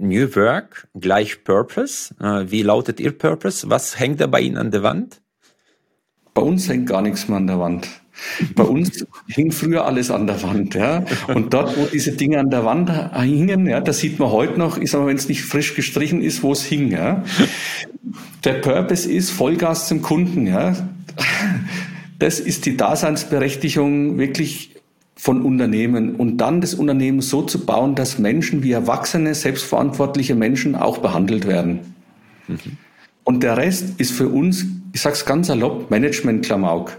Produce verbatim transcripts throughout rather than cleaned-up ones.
New Work gleich Purpose. Äh, wie lautet Ihr Purpose? Was hängt da bei Ihnen an der Wand? Bei uns hängt gar nichts mehr an der Wand. Bei uns hing früher alles an der Wand, ja. Und dort, wo diese Dinge an der Wand hingen, ja, das sieht man heute noch, ich sag mal, wenn es nicht frisch gestrichen ist, wo es hing, ja. Der Purpose ist Vollgas zum Kunden, ja. Das ist die Daseinsberechtigung wirklich von Unternehmen und dann das Unternehmen so zu bauen, dass Menschen wie erwachsene, selbstverantwortliche Menschen auch behandelt werden. Mhm. Und der Rest ist für uns, ich sag's ganz salopp, Management-Klamauk.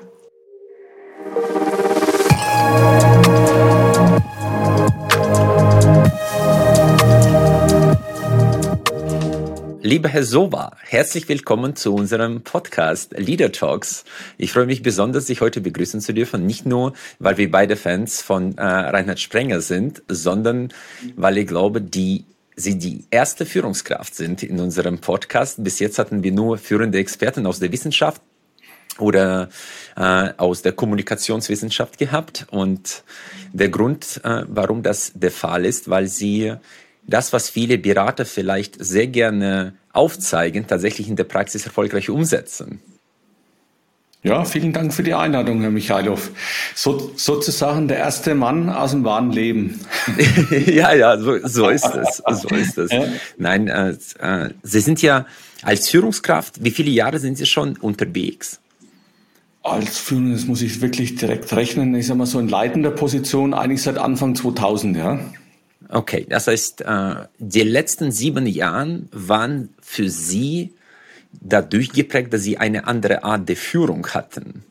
Lieber Herr Sowa, herzlich willkommen zu unserem Podcast Leader Talks. Ich freue mich besonders, Sie heute begrüßen zu dürfen, nicht nur, weil wir beide Fans von äh, Reinhard Sprenger sind, sondern weil ich glaube, die Sie die erste Führungskraft sind in unserem Podcast. Bis jetzt hatten wir nur führende Experten aus der Wissenschaft oder äh, aus der Kommunikationswissenschaft gehabt. Und der Grund, äh, warum das der Fall ist, weil Sie das, was viele Berater vielleicht sehr gerne aufzeigen, tatsächlich in der Praxis erfolgreich umsetzen. Ja, vielen Dank für die Einladung, Herr Michailov. So, sozusagen der erste Mann aus dem wahren Leben. ja, ja, so, so ist es. So ist es. Ja. Nein, äh, äh, Sie sind ja als Führungskraft, wie viele Jahre sind Sie schon unterwegs? Als Führung, das muss ich wirklich direkt rechnen. Ich sag mal so in leitender Position, eigentlich seit Anfang zweitausend, ja. Okay, das heißt, äh, die letzten sieben Jahre waren für Sie dadurch geprägt, dass Sie eine andere Art der Führung hatten?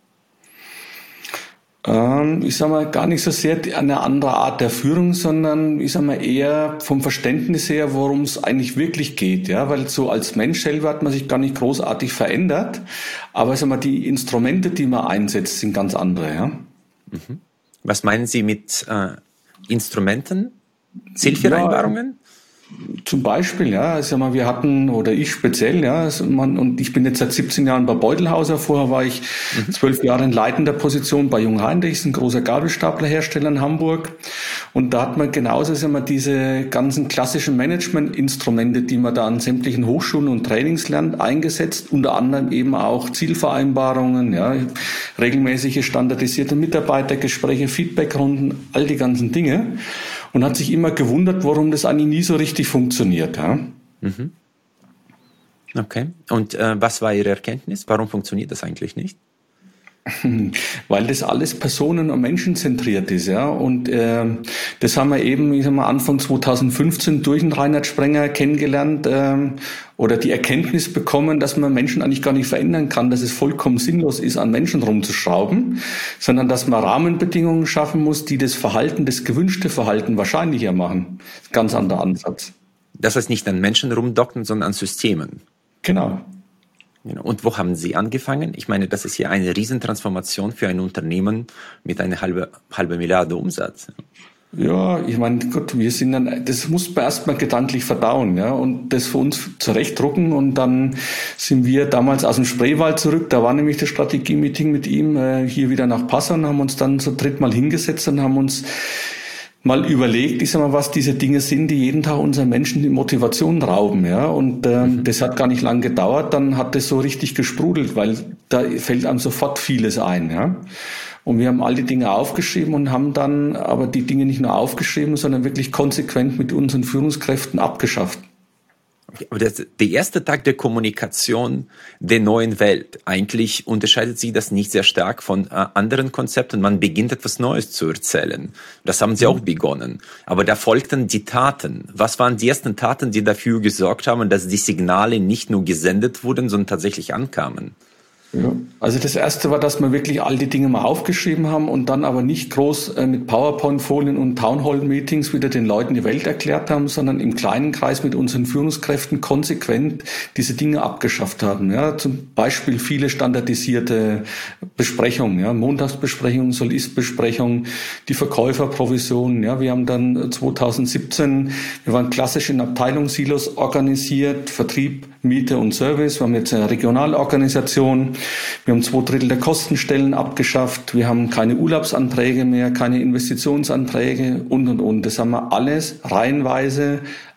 Ähm, ich sag mal, gar nicht so sehr eine andere Art der Führung, sondern ich sag mal eher vom Verständnis her, worum es eigentlich wirklich geht, ja, weil so als Mensch selber hat man sich gar nicht großartig verändert, aber ich sag mal, die Instrumente, die man einsetzt, sind ganz andere, ja. Mhm. Was meinen Sie mit äh, Instrumenten? Zielvereinbarungen? Ja, zum Beispiel, ja, also mal, wir hatten, oder ich speziell, ja, also man, und ich bin jetzt seit siebzehn Jahren bei Beutelhauser, vorher war ich mhm. zwölf Jahre in leitender Position bei Jungheinrichs, ein großer Gabelstaplerhersteller in Hamburg, und da hat man genauso, sagen wir, diese ganzen klassischen Managementinstrumente, die man da an sämtlichen Hochschulen und Trainings lernt, eingesetzt, unter anderem eben auch Zielvereinbarungen, ja, regelmäßige standardisierte Mitarbeitergespräche, Feedbackrunden, all die ganzen Dinge. Und hat sich immer gewundert, warum das eigentlich nie so richtig funktioniert. Ja? Mhm. Okay. Und äh, was war Ihre Erkenntnis? Warum funktioniert das eigentlich nicht? Weil das alles personen- und menschenzentriert ist, ja. Und äh, das haben wir eben, ich sag mal, Anfang zweitausendfünfzehn durch den Reinhard Sprenger kennengelernt äh, oder die Erkenntnis bekommen, dass man Menschen eigentlich gar nicht verändern kann, dass es vollkommen sinnlos ist, an Menschen rumzuschrauben, sondern dass man Rahmenbedingungen schaffen muss, die das Verhalten, das gewünschte Verhalten wahrscheinlicher machen. Ganz anderer Ansatz. Das heißt nicht an Menschen rumdocken, sondern an Systemen. Genau. Und wo haben Sie angefangen? Ich meine, das ist ja eine Riesentransformation für ein Unternehmen mit einer halben halbe Milliarde Umsatz. Ja, ich meine, Gott, wir sind dann, das muss man erstmal gedanklich verdauen, ja, und das für uns zurechtdrucken, und dann sind wir damals aus dem Spreewald zurück, da war nämlich das Strategie-Meeting mit ihm, äh, hier wieder nach Passau, und haben uns dann so drittmal hingesetzt und haben uns mal überlegt, ich sag mal, was diese Dinge sind, die jeden Tag unseren Menschen die Motivation rauben, ja, und ähm, mhm. das hat gar nicht lang gedauert, dann hat das so richtig gesprudelt, weil da fällt einem sofort vieles ein, ja, und wir haben all die Dinge aufgeschrieben und haben dann aber die Dinge nicht nur aufgeschrieben, sondern wirklich konsequent mit unseren Führungskräften abgeschafft. Aber das, der erste Tag der Kommunikation der neuen Welt, eigentlich unterscheidet sich das nicht sehr stark von äh, anderen Konzepten. Man beginnt etwas Neues zu erzählen. Das haben Sie auch begonnen. Aber da folgten die Taten. Was waren die ersten Taten, die dafür gesorgt haben, dass die Signale nicht nur gesendet wurden, sondern tatsächlich ankamen? Ja. Also das erste war, dass wir wirklich all die Dinge mal aufgeschrieben haben und dann aber nicht groß äh, mit PowerPoint-Folien und Townhall-Meetings wieder den Leuten die Welt erklärt haben, sondern im kleinen Kreis mit unseren Führungskräften konsequent diese Dinge abgeschafft haben. Ja, zum Beispiel viele standardisierte Besprechungen, ja, Montagsbesprechung, Soll-Ist-Besprechung, die Verkäuferprovision. Ja, wir haben dann zweitausendsiebzehn, wir waren klassisch in Abteilungssilos organisiert, Vertrieb, Miete und Service. Wir haben jetzt eine Regionalorganisation. Wir haben zwei Drittel der Kostenstellen abgeschafft. Wir haben keine Urlaubsanträge mehr, keine Investitionsanträge und, und, und. Das haben wir alles reihenweise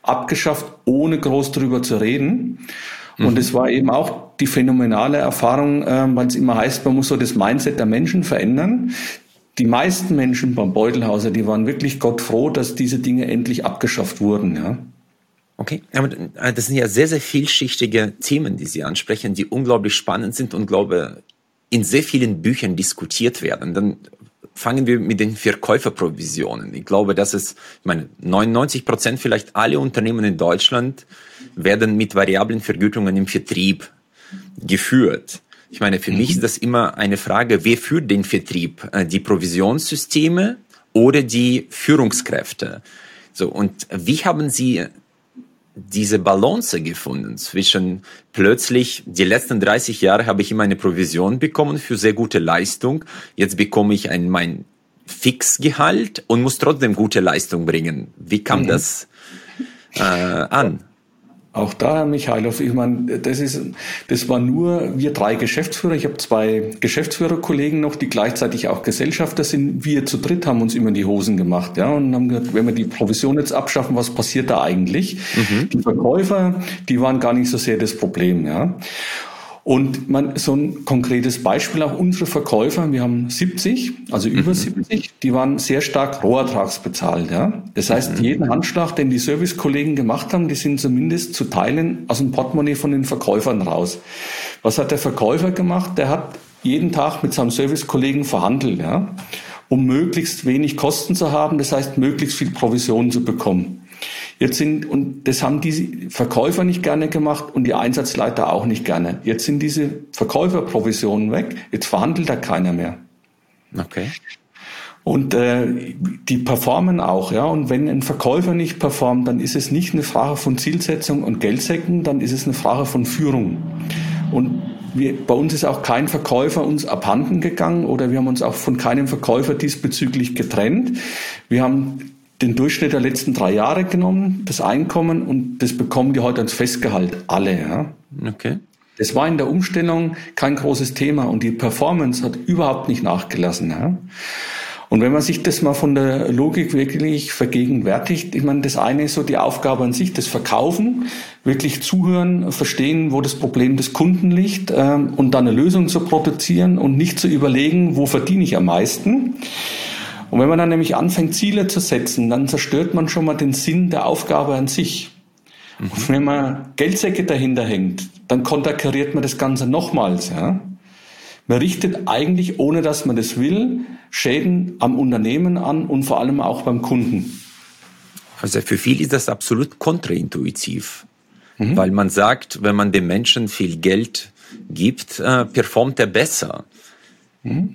abgeschafft, ohne groß drüber zu reden. Und es war eben auch die phänomenale Erfahrung, äh, weil es immer heißt, man muss so das Mindset der Menschen verändern. Die meisten Menschen beim Beutelhauser, die waren wirklich Gott froh, dass diese Dinge endlich abgeschafft wurden. Ja. Okay, aber das sind ja sehr, sehr vielschichtige Themen, die Sie ansprechen, die unglaublich spannend sind und, glaube in sehr vielen Büchern diskutiert werden. Dann fangen wir mit den Verkäuferprovisionen. Ich glaube, dass es, ich meine, neunundneunzig Prozent vielleicht alle Unternehmen in Deutschland werden mit variablen Vergütungen im Vertrieb geführt. Ich meine, für mhm. mich ist das immer eine Frage, wer führt den Vertrieb? Die Provisionssysteme oder die Führungskräfte? So, und wie haben Sie diese Balance gefunden zwischen plötzlich, die letzten dreißig Jahre habe ich immer eine Provision bekommen für sehr gute Leistung, jetzt bekomme ich ein, mein Fixgehalt und muss trotzdem gute Leistung bringen. Wie kam mhm. das äh, an? Auch da, Herr Michailov, ich meine, das ist, das war nur wir drei Geschäftsführer. Ich habe zwei Geschäftsführerkollegen noch, die gleichzeitig auch Gesellschafter sind. Wir zu dritt haben uns immer in die Hosen gemacht, ja, und haben gesagt, wenn wir die Provision jetzt abschaffen, was passiert da eigentlich? Mhm. Die Verkäufer, die waren gar nicht so sehr das Problem, ja. Und man, so ein konkretes Beispiel, auch unsere Verkäufer, wir haben siebzig, also über mhm. siebzig, die waren sehr stark rohertragsbezahlt. Ja? Das heißt, mhm. jeden Handschlag, den die Servicekollegen gemacht haben, die sind zumindest zu Teilen aus dem Portemonnaie von den Verkäufern raus. Was hat der Verkäufer gemacht? Der hat jeden Tag mit seinem Servicekollegen verhandelt, ja? Um möglichst wenig Kosten zu haben, das heißt, möglichst viel Provision zu bekommen. Jetzt sind, und das haben die Verkäufer nicht gerne gemacht und die Einsatzleiter auch nicht gerne. Jetzt sind diese Verkäuferprovisionen weg, jetzt verhandelt da keiner mehr. Okay. Und äh, die performen auch, ja. Und wenn ein Verkäufer nicht performt, dann ist es nicht eine Frage von Zielsetzung und Geldsäcken, dann ist es eine Frage von Führung. Und wir, bei uns ist auch kein Verkäufer uns abhanden gegangen oder wir haben uns auch von keinem Verkäufer diesbezüglich getrennt. Wir haben den Durchschnitt der letzten drei Jahre genommen, das Einkommen, und das bekommen die heute als Festgehalt, alle. Ja. Okay. Das war in der Umstellung kein großes Thema und die Performance hat überhaupt nicht nachgelassen. Ja. Und wenn man sich das mal von der Logik wirklich vergegenwärtigt, ich meine, das eine ist so die Aufgabe an sich, das Verkaufen, wirklich zuhören, verstehen, wo das Problem des Kunden liegt ähm, und dann eine Lösung zu produzieren und nicht zu überlegen, wo verdiene ich am meisten. Und wenn man dann nämlich anfängt, Ziele zu setzen, dann zerstört man schon mal den Sinn der Aufgabe an sich. Mhm. Und wenn man Geldsäcke dahinter hängt, dann konterkariert man das Ganze nochmals. Ja? Man richtet eigentlich, ohne dass man das will, Schäden am Unternehmen an und vor allem auch beim Kunden. Also für viele ist das absolut kontraintuitiv, mhm. weil man sagt, wenn man dem Menschen viel Geld gibt, äh, performt er besser. Mhm.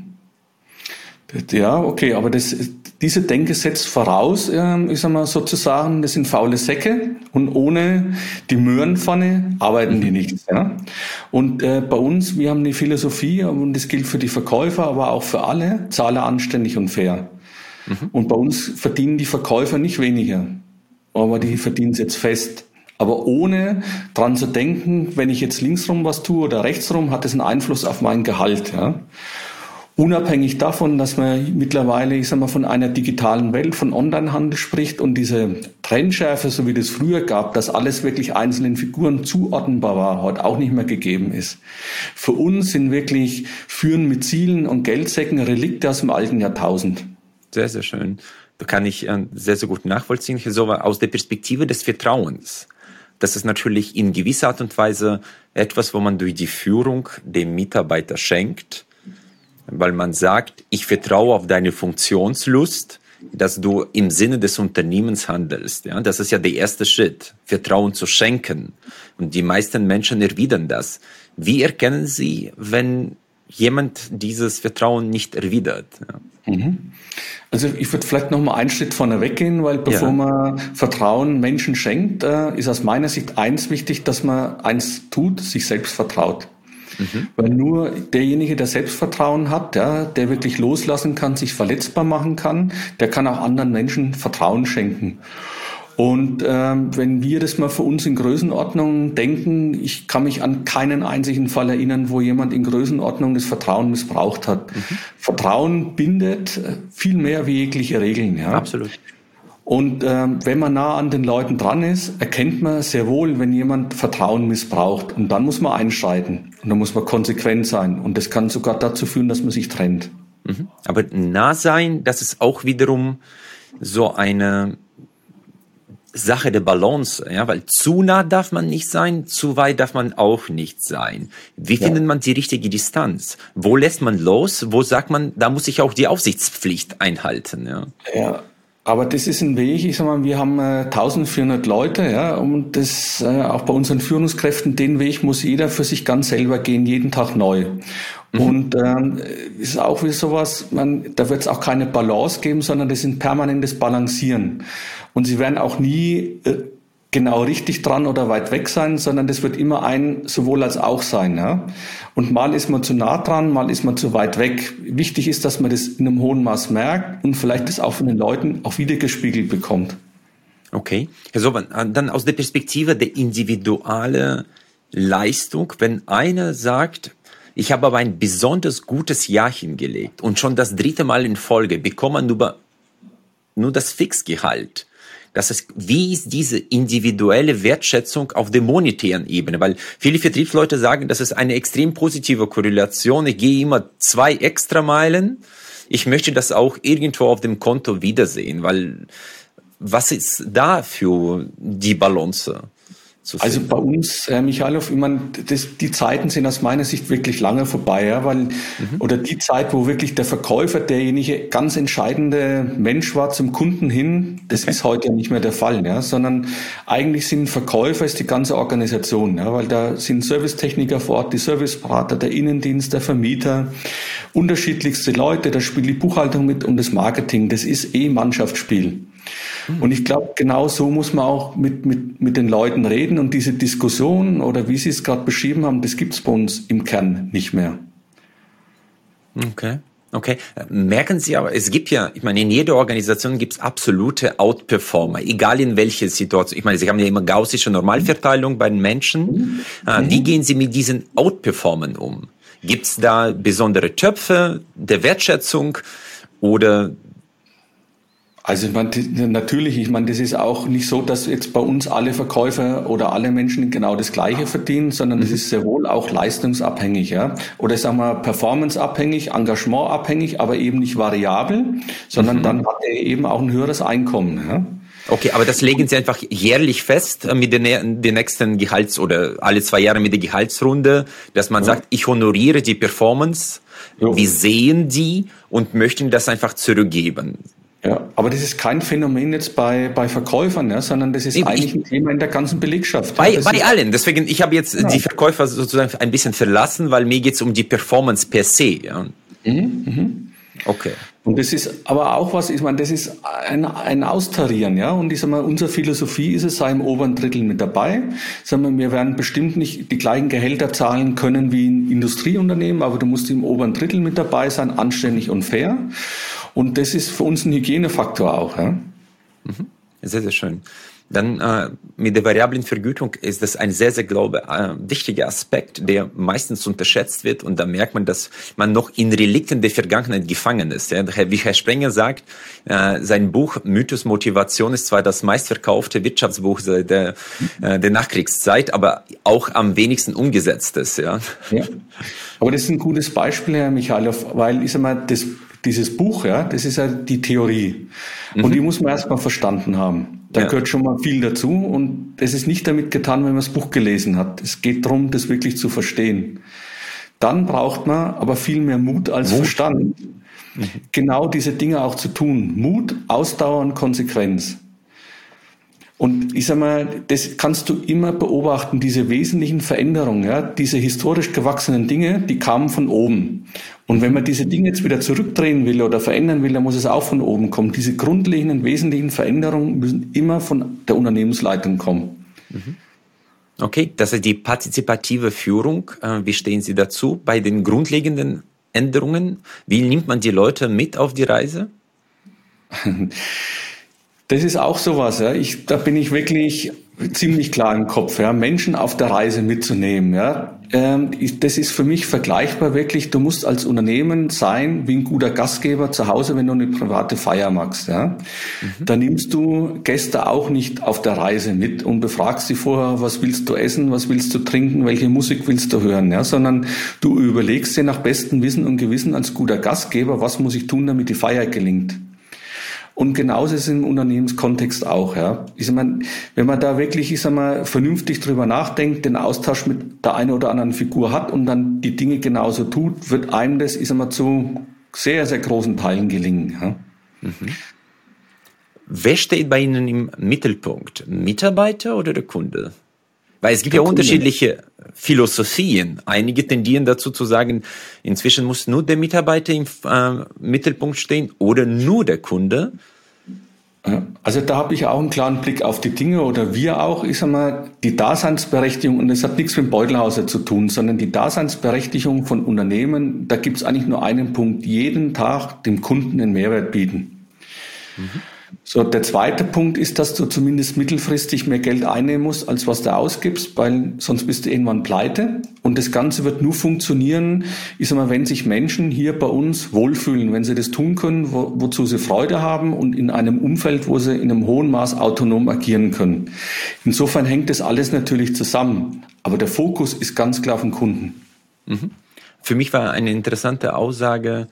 Ja, okay, aber das, diese Denke setzt voraus, äh, ich sag mal sozusagen, das sind faule Säcke und ohne die Möhrenpfanne arbeiten die nichts. Ja? Und äh, bei uns, wir haben die Philosophie, und das gilt für die Verkäufer, aber auch für alle, zahle anständig und fair. Mhm. Und bei uns verdienen die Verkäufer nicht weniger, aber die verdienen es jetzt fest. Aber ohne dran zu denken, wenn ich jetzt linksrum was tue oder rechtsrum, hat das einen Einfluss auf mein Gehalt. Ja? Unabhängig davon, dass man mittlerweile, ich sag mal, von einer digitalen Welt, von Onlinehandel spricht und diese Trennschärfe, so wie das früher gab, dass alles wirklich einzelnen Figuren zuordnenbar war, heute auch nicht mehr gegeben ist. Für uns sind wirklich Führen mit Zielen und Geldsäcken Relikte aus dem alten Jahrtausend. Sehr, sehr schön. Da kann ich sehr, sehr gut nachvollziehen. So aus der Perspektive des Vertrauens. Das ist natürlich in gewisser Art und Weise etwas, wo man durch die Führung dem Mitarbeiter schenkt, weil man sagt, ich vertraue auf deine Funktionslust, dass du im Sinne des Unternehmens handelst. Ja, das ist ja der erste Schritt, Vertrauen zu schenken. Und die meisten Menschen erwidern das. Wie erkennen Sie, wenn jemand dieses Vertrauen nicht erwidert? Ja. Mhm. Also ich würde vielleicht noch mal einen Schritt vorne weggehen, weil bevor ja. man Vertrauen Menschen schenkt, ist aus meiner Sicht eins wichtig, dass man eins tut, sich selbst vertraut. Mhm. Weil nur derjenige, der Selbstvertrauen hat, ja, der wirklich loslassen kann, sich verletzbar machen kann, der kann auch anderen Menschen Vertrauen schenken. Und ähm, wenn wir das mal für uns in Größenordnung denken, ich kann mich an keinen einzigen Fall erinnern, wo jemand in Größenordnung das Vertrauen missbraucht hat. Mhm. Vertrauen bindet viel mehr wie jegliche Regeln. Ja. Absolut. Und ähm, wenn man nah an den Leuten dran ist, erkennt man sehr wohl, wenn jemand Vertrauen missbraucht. Und dann muss man einschreiten. Und dann muss man konsequent sein. Und das kann sogar dazu führen, dass man sich trennt. Mhm. Aber nah sein, das ist auch wiederum so eine Sache der Balance, ja, weil zu nah darf man nicht sein, zu weit darf man auch nicht sein. Wie ja. findet man die richtige Distanz? Wo lässt man los? Wo sagt man, da muss ich auch die Aufsichtspflicht einhalten? Ja, ja. Aber das ist ein Weg, ich sag mal, wir haben äh, eintausendvierhundert Leute, ja, und das, äh, auch bei unseren Führungskräften, den Weg muss jeder für sich ganz selber gehen, jeden Tag neu. Mhm. Und ähm, ist auch wie sowas, man, da wird es auch keine Balance geben, sondern das ist ein permanentes Balancieren. Und sie werden auch nie äh, genau richtig dran oder weit weg sein, sondern das wird immer ein sowohl als auch sein. Ja? Und mal ist man zu nah dran, mal ist man zu weit weg. Wichtig ist, dass man das in einem hohen Maß merkt und vielleicht das auch von den Leuten auch wiedergespiegelt bekommt. Okay. Herr Soban, dann aus der Perspektive der individuellen Leistung, wenn einer sagt, ich habe aber ein besonders gutes Jahr hingelegt und schon das dritte Mal in Folge bekomme nur, nur das Fixgehalt. Das ist, wie ist diese individuelle Wertschätzung auf der monetären Ebene? Weil viele Vertriebsleute sagen, das ist eine extrem positive Korrelation. Ich gehe immer zwei Extrameilen. Ich möchte das auch irgendwo auf dem Konto wiedersehen, weil was ist da für die Balance? Also bei uns, Herr Michalow, ich meine, das, die Zeiten sind aus meiner Sicht wirklich lange vorbei, ja, weil, mhm. oder die Zeit, wo wirklich der Verkäufer derjenige ganz entscheidende Mensch war zum Kunden hin, das okay. ist heute ja nicht mehr der Fall, ja, sondern eigentlich sind Verkäufer ist die ganze Organisation, ja, weil da sind Servicetechniker vor Ort, die Serviceberater, der Innendienst, der Vermieter, unterschiedlichste Leute, da spielt die Buchhaltung mit und das Marketing, das ist eh Mannschaftsspiel. Und ich glaube, genau so muss man auch mit, mit, mit den Leuten reden. Und diese Diskussion oder wie Sie es gerade beschrieben haben, das gibt es bei uns im Kern nicht mehr. Okay, okay. Merken Sie aber, es gibt ja, ich meine, in jeder Organisation gibt es absolute Outperformer, egal in welcher Situation. Ich meine, Sie haben ja immer gaussische Normalverteilung bei den Menschen. Mhm. Wie gehen Sie mit diesen Outperformern um? Gibt es da besondere Töpfe der Wertschätzung oder... Also ich meine, natürlich, ich meine, das ist auch nicht so, dass jetzt bei uns alle Verkäufer oder alle Menschen genau das Gleiche verdienen, sondern das ist sehr wohl auch leistungsabhängig, ja. Oder sagen wir performanceabhängig, engagementabhängig, aber eben nicht variabel, sondern mhm. dann hat er eben auch ein höheres Einkommen, ja. Okay, aber das legen Sie einfach jährlich fest mit den, den nächsten Gehalts- oder alle zwei Jahre mit der Gehaltsrunde, dass man ja. sagt, ich honoriere die Performance, jo. wir sehen die und möchten das einfach zurückgeben. Ja, aber das ist kein Phänomen jetzt bei, bei Verkäufern, ja, sondern das ist ich, eigentlich ein Thema in der ganzen Belegschaft. Bei, ja, bei allen. Deswegen, ich habe jetzt ja. die Verkäufer sozusagen ein bisschen verlassen, weil mir geht es um die Performance per se. Ja. Mhm, mhm. Okay. Und das ist aber auch was, ich meine, das ist ein, ein Austarieren, ja. Und ich sag mal, unsere Philosophie ist es, sei im oberen Drittel mit dabei. Sagen wir, wir werden bestimmt nicht die gleichen Gehälter zahlen können wie ein Industrieunternehmen, aber du musst im oberen Drittel mit dabei sein, anständig und fair. Und das ist für uns ein Hygienefaktor auch. Ja? Mhm. Sehr, sehr schön. Dann äh, mit der variablen Vergütung ist das ein sehr, sehr, glaube ich, äh, wichtiger Aspekt, der meistens unterschätzt wird. Und da merkt man, dass man noch in Relikten der Vergangenheit gefangen ist. Ja? Wie Herr Sprenger sagt, äh, sein Buch Mythos Motivation ist zwar das meistverkaufte Wirtschaftsbuch der, äh, der Nachkriegszeit, aber auch am wenigsten umgesetztes. Ja? Ja. Aber das ist ein gutes Beispiel, Herr Michalow, weil ich sag mal, das dieses Buch, ja, das ist ja die Theorie. Mhm. Und die muss man erstmal verstanden haben. Da ja. gehört schon mal viel dazu. Und das ist nicht damit getan, wenn man das Buch gelesen hat. Es geht darum, das wirklich zu verstehen. Dann braucht man aber viel mehr Mut als Mut. Verstand. Mhm. Genau diese Dinge auch zu tun. Mut, Ausdauer und Konsequenz. Und ich sag mal, das kannst du immer beobachten, diese wesentlichen Veränderungen, ja, diese historisch gewachsenen Dinge, die kamen von oben. Und wenn man diese Dinge jetzt wieder zurückdrehen will oder verändern will, dann muss es auch von oben kommen. Diese grundlegenden, wesentlichen Veränderungen müssen immer von der Unternehmensleitung kommen. Okay, das ist die partizipative Führung. Wie stehen Sie dazu bei den grundlegenden Änderungen? Wie nimmt man die Leute mit auf die Reise? Das ist auch sowas, ja. Ich, da bin ich wirklich ziemlich klar im Kopf, ja. Menschen auf der Reise mitzunehmen, ja. Ähm, ich, das ist für mich vergleichbar wirklich. Du musst als Unternehmen sein wie ein guter Gastgeber zu Hause, wenn du eine private Feier machst, ja. Mhm. Da nimmst du Gäste auch nicht auf der Reise mit und befragst sie vorher, was willst du essen, was willst du trinken, welche Musik willst du hören, ja. Sondern du überlegst dir nach bestem Wissen und Gewissen als guter Gastgeber, was muss ich tun, damit die Feier gelingt. Und genauso ist es im Unternehmenskontext auch, ja. Ich sag mal, wenn man da wirklich, ich sag mal, vernünftig drüber nachdenkt, den Austausch mit der einen oder anderen Figur hat und dann die Dinge genauso tut, wird einem das, ich sag mal, zu sehr, sehr großen Teilen gelingen, ja. Mhm. Wer steht bei Ihnen im Mittelpunkt? Mitarbeiter oder der Kunde? Weil es gibt der ja Kunde. Unterschiedliche Philosophien. Einige tendieren dazu zu sagen, inzwischen muss nur der Mitarbeiter im äh, Mittelpunkt stehen oder nur der Kunde. Also da habe ich auch einen klaren Blick auf die Dinge oder wir auch, ich sag mal, die Daseinsberechtigung, und das hat nichts mit dem Beutelhauser zu tun, sondern die Daseinsberechtigung von Unternehmen, da gibt es eigentlich nur einen Punkt, jeden Tag dem Kunden einen Mehrwert bieten. Mhm. So, der zweite Punkt ist, dass du zumindest mittelfristig mehr Geld einnehmen musst, als was du ausgibst, weil sonst bist du irgendwann pleite. Und das Ganze wird nur funktionieren, ich sag mal, wenn sich Menschen hier bei uns wohlfühlen, wenn sie das tun können, wo, wozu sie Freude haben und in einem Umfeld, wo sie in einem hohen Maß autonom agieren können. Insofern hängt das alles natürlich zusammen. Aber der Fokus ist ganz klar auf den Kunden. Mhm. Für mich war eine interessante Aussage,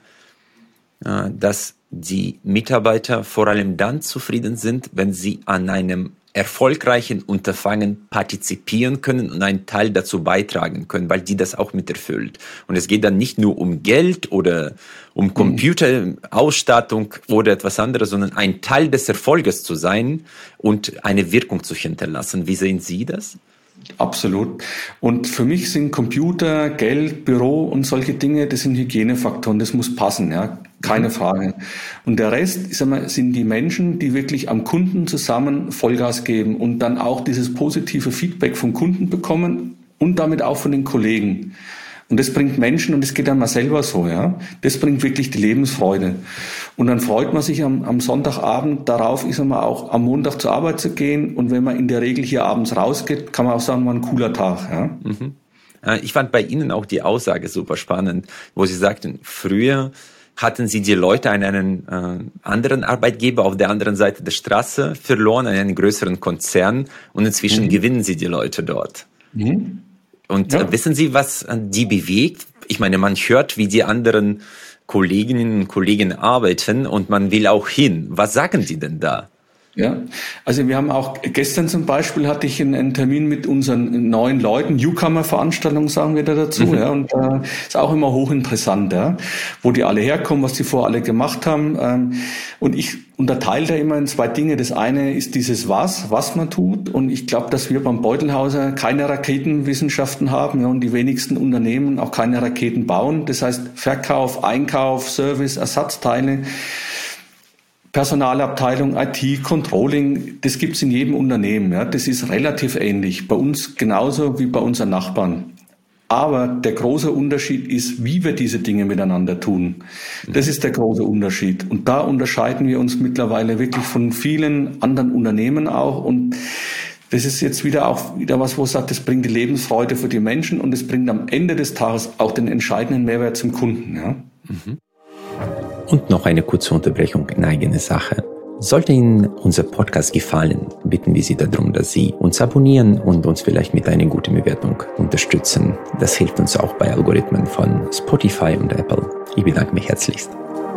dass die Mitarbeiter vor allem dann zufrieden sind, wenn sie an einem erfolgreichen Unterfangen partizipieren können und einen Teil dazu beitragen können, weil die das auch miterfüllt. Und es geht dann nicht nur um Geld oder um Computerausstattung oder etwas anderes, sondern ein Teil des Erfolges zu sein und eine Wirkung zu hinterlassen. Wie sehen Sie das? Absolut. Und für mich sind Computer, Geld, Büro und solche Dinge, das sind Hygienefaktoren, das muss passen, ja, keine Frage. Und der Rest, ich sag mal, sind die Menschen, die wirklich am Kunden zusammen Vollgas geben und dann auch dieses positive Feedback vom Kunden bekommen und damit auch von den Kollegen. Und das bringt Menschen, und das geht dann mal selber so, ja. Das bringt wirklich die Lebensfreude. Und dann freut man sich am, am Sonntagabend darauf, ist man auch am Montag zur Arbeit zu gehen. Und wenn man in der Regel hier abends rausgeht, kann man auch sagen, war ein cooler Tag, ja. Mhm. Ich fand bei Ihnen auch die Aussage super spannend, wo Sie sagten, früher hatten Sie die Leute an einen äh, anderen Arbeitgeber auf der anderen Seite der Straße verloren, an einen größeren Konzern, und inzwischen mhm. gewinnen Sie die Leute dort. Mhm. Und ja. Wissen Sie, was die bewegt? Ich meine, man hört, wie die anderen Kolleginnen und Kollegen arbeiten, und man will auch hin. Was sagen die denn da? Ja, also wir haben auch, gestern zum Beispiel hatte ich einen, einen Termin mit unseren neuen Leuten, Newcomer-Veranstaltung sagen wir da dazu, mhm. ja, und äh, ist auch immer hochinteressant, ja, wo die alle herkommen, was die vorher alle gemacht haben, ähm, und ich unterteile da immer in zwei Dinge. Das eine ist dieses Was, was man tut, und ich glaube, dass wir beim Beutelhauser keine Raketenwissenschaften haben, ja, und die wenigsten Unternehmen auch keine Raketen bauen. Das heißt Verkauf, Einkauf, Service, Ersatzteile, Personalabteilung, I T, Controlling, das gibt's in jedem Unternehmen. Ja. Das ist relativ ähnlich. Bei uns genauso wie bei unseren Nachbarn. Aber der große Unterschied ist, wie wir diese Dinge miteinander tun. Das ist der große Unterschied. Und da unterscheiden wir uns mittlerweile wirklich von vielen anderen Unternehmen auch. Und das ist jetzt wieder auch wieder was, wo es sagt, das bringt die Lebensfreude für die Menschen, und es bringt am Ende des Tages auch den entscheidenden Mehrwert zum Kunden. Ja. Mhm. Und noch eine kurze Unterbrechung in eigener Sache. Sollte Ihnen unser Podcast gefallen, bitten wir Sie darum, dass Sie uns abonnieren und uns vielleicht mit einer guten Bewertung unterstützen. Das hilft uns auch bei Algorithmen von Spotify und Apple. Ich bedanke mich herzlichst.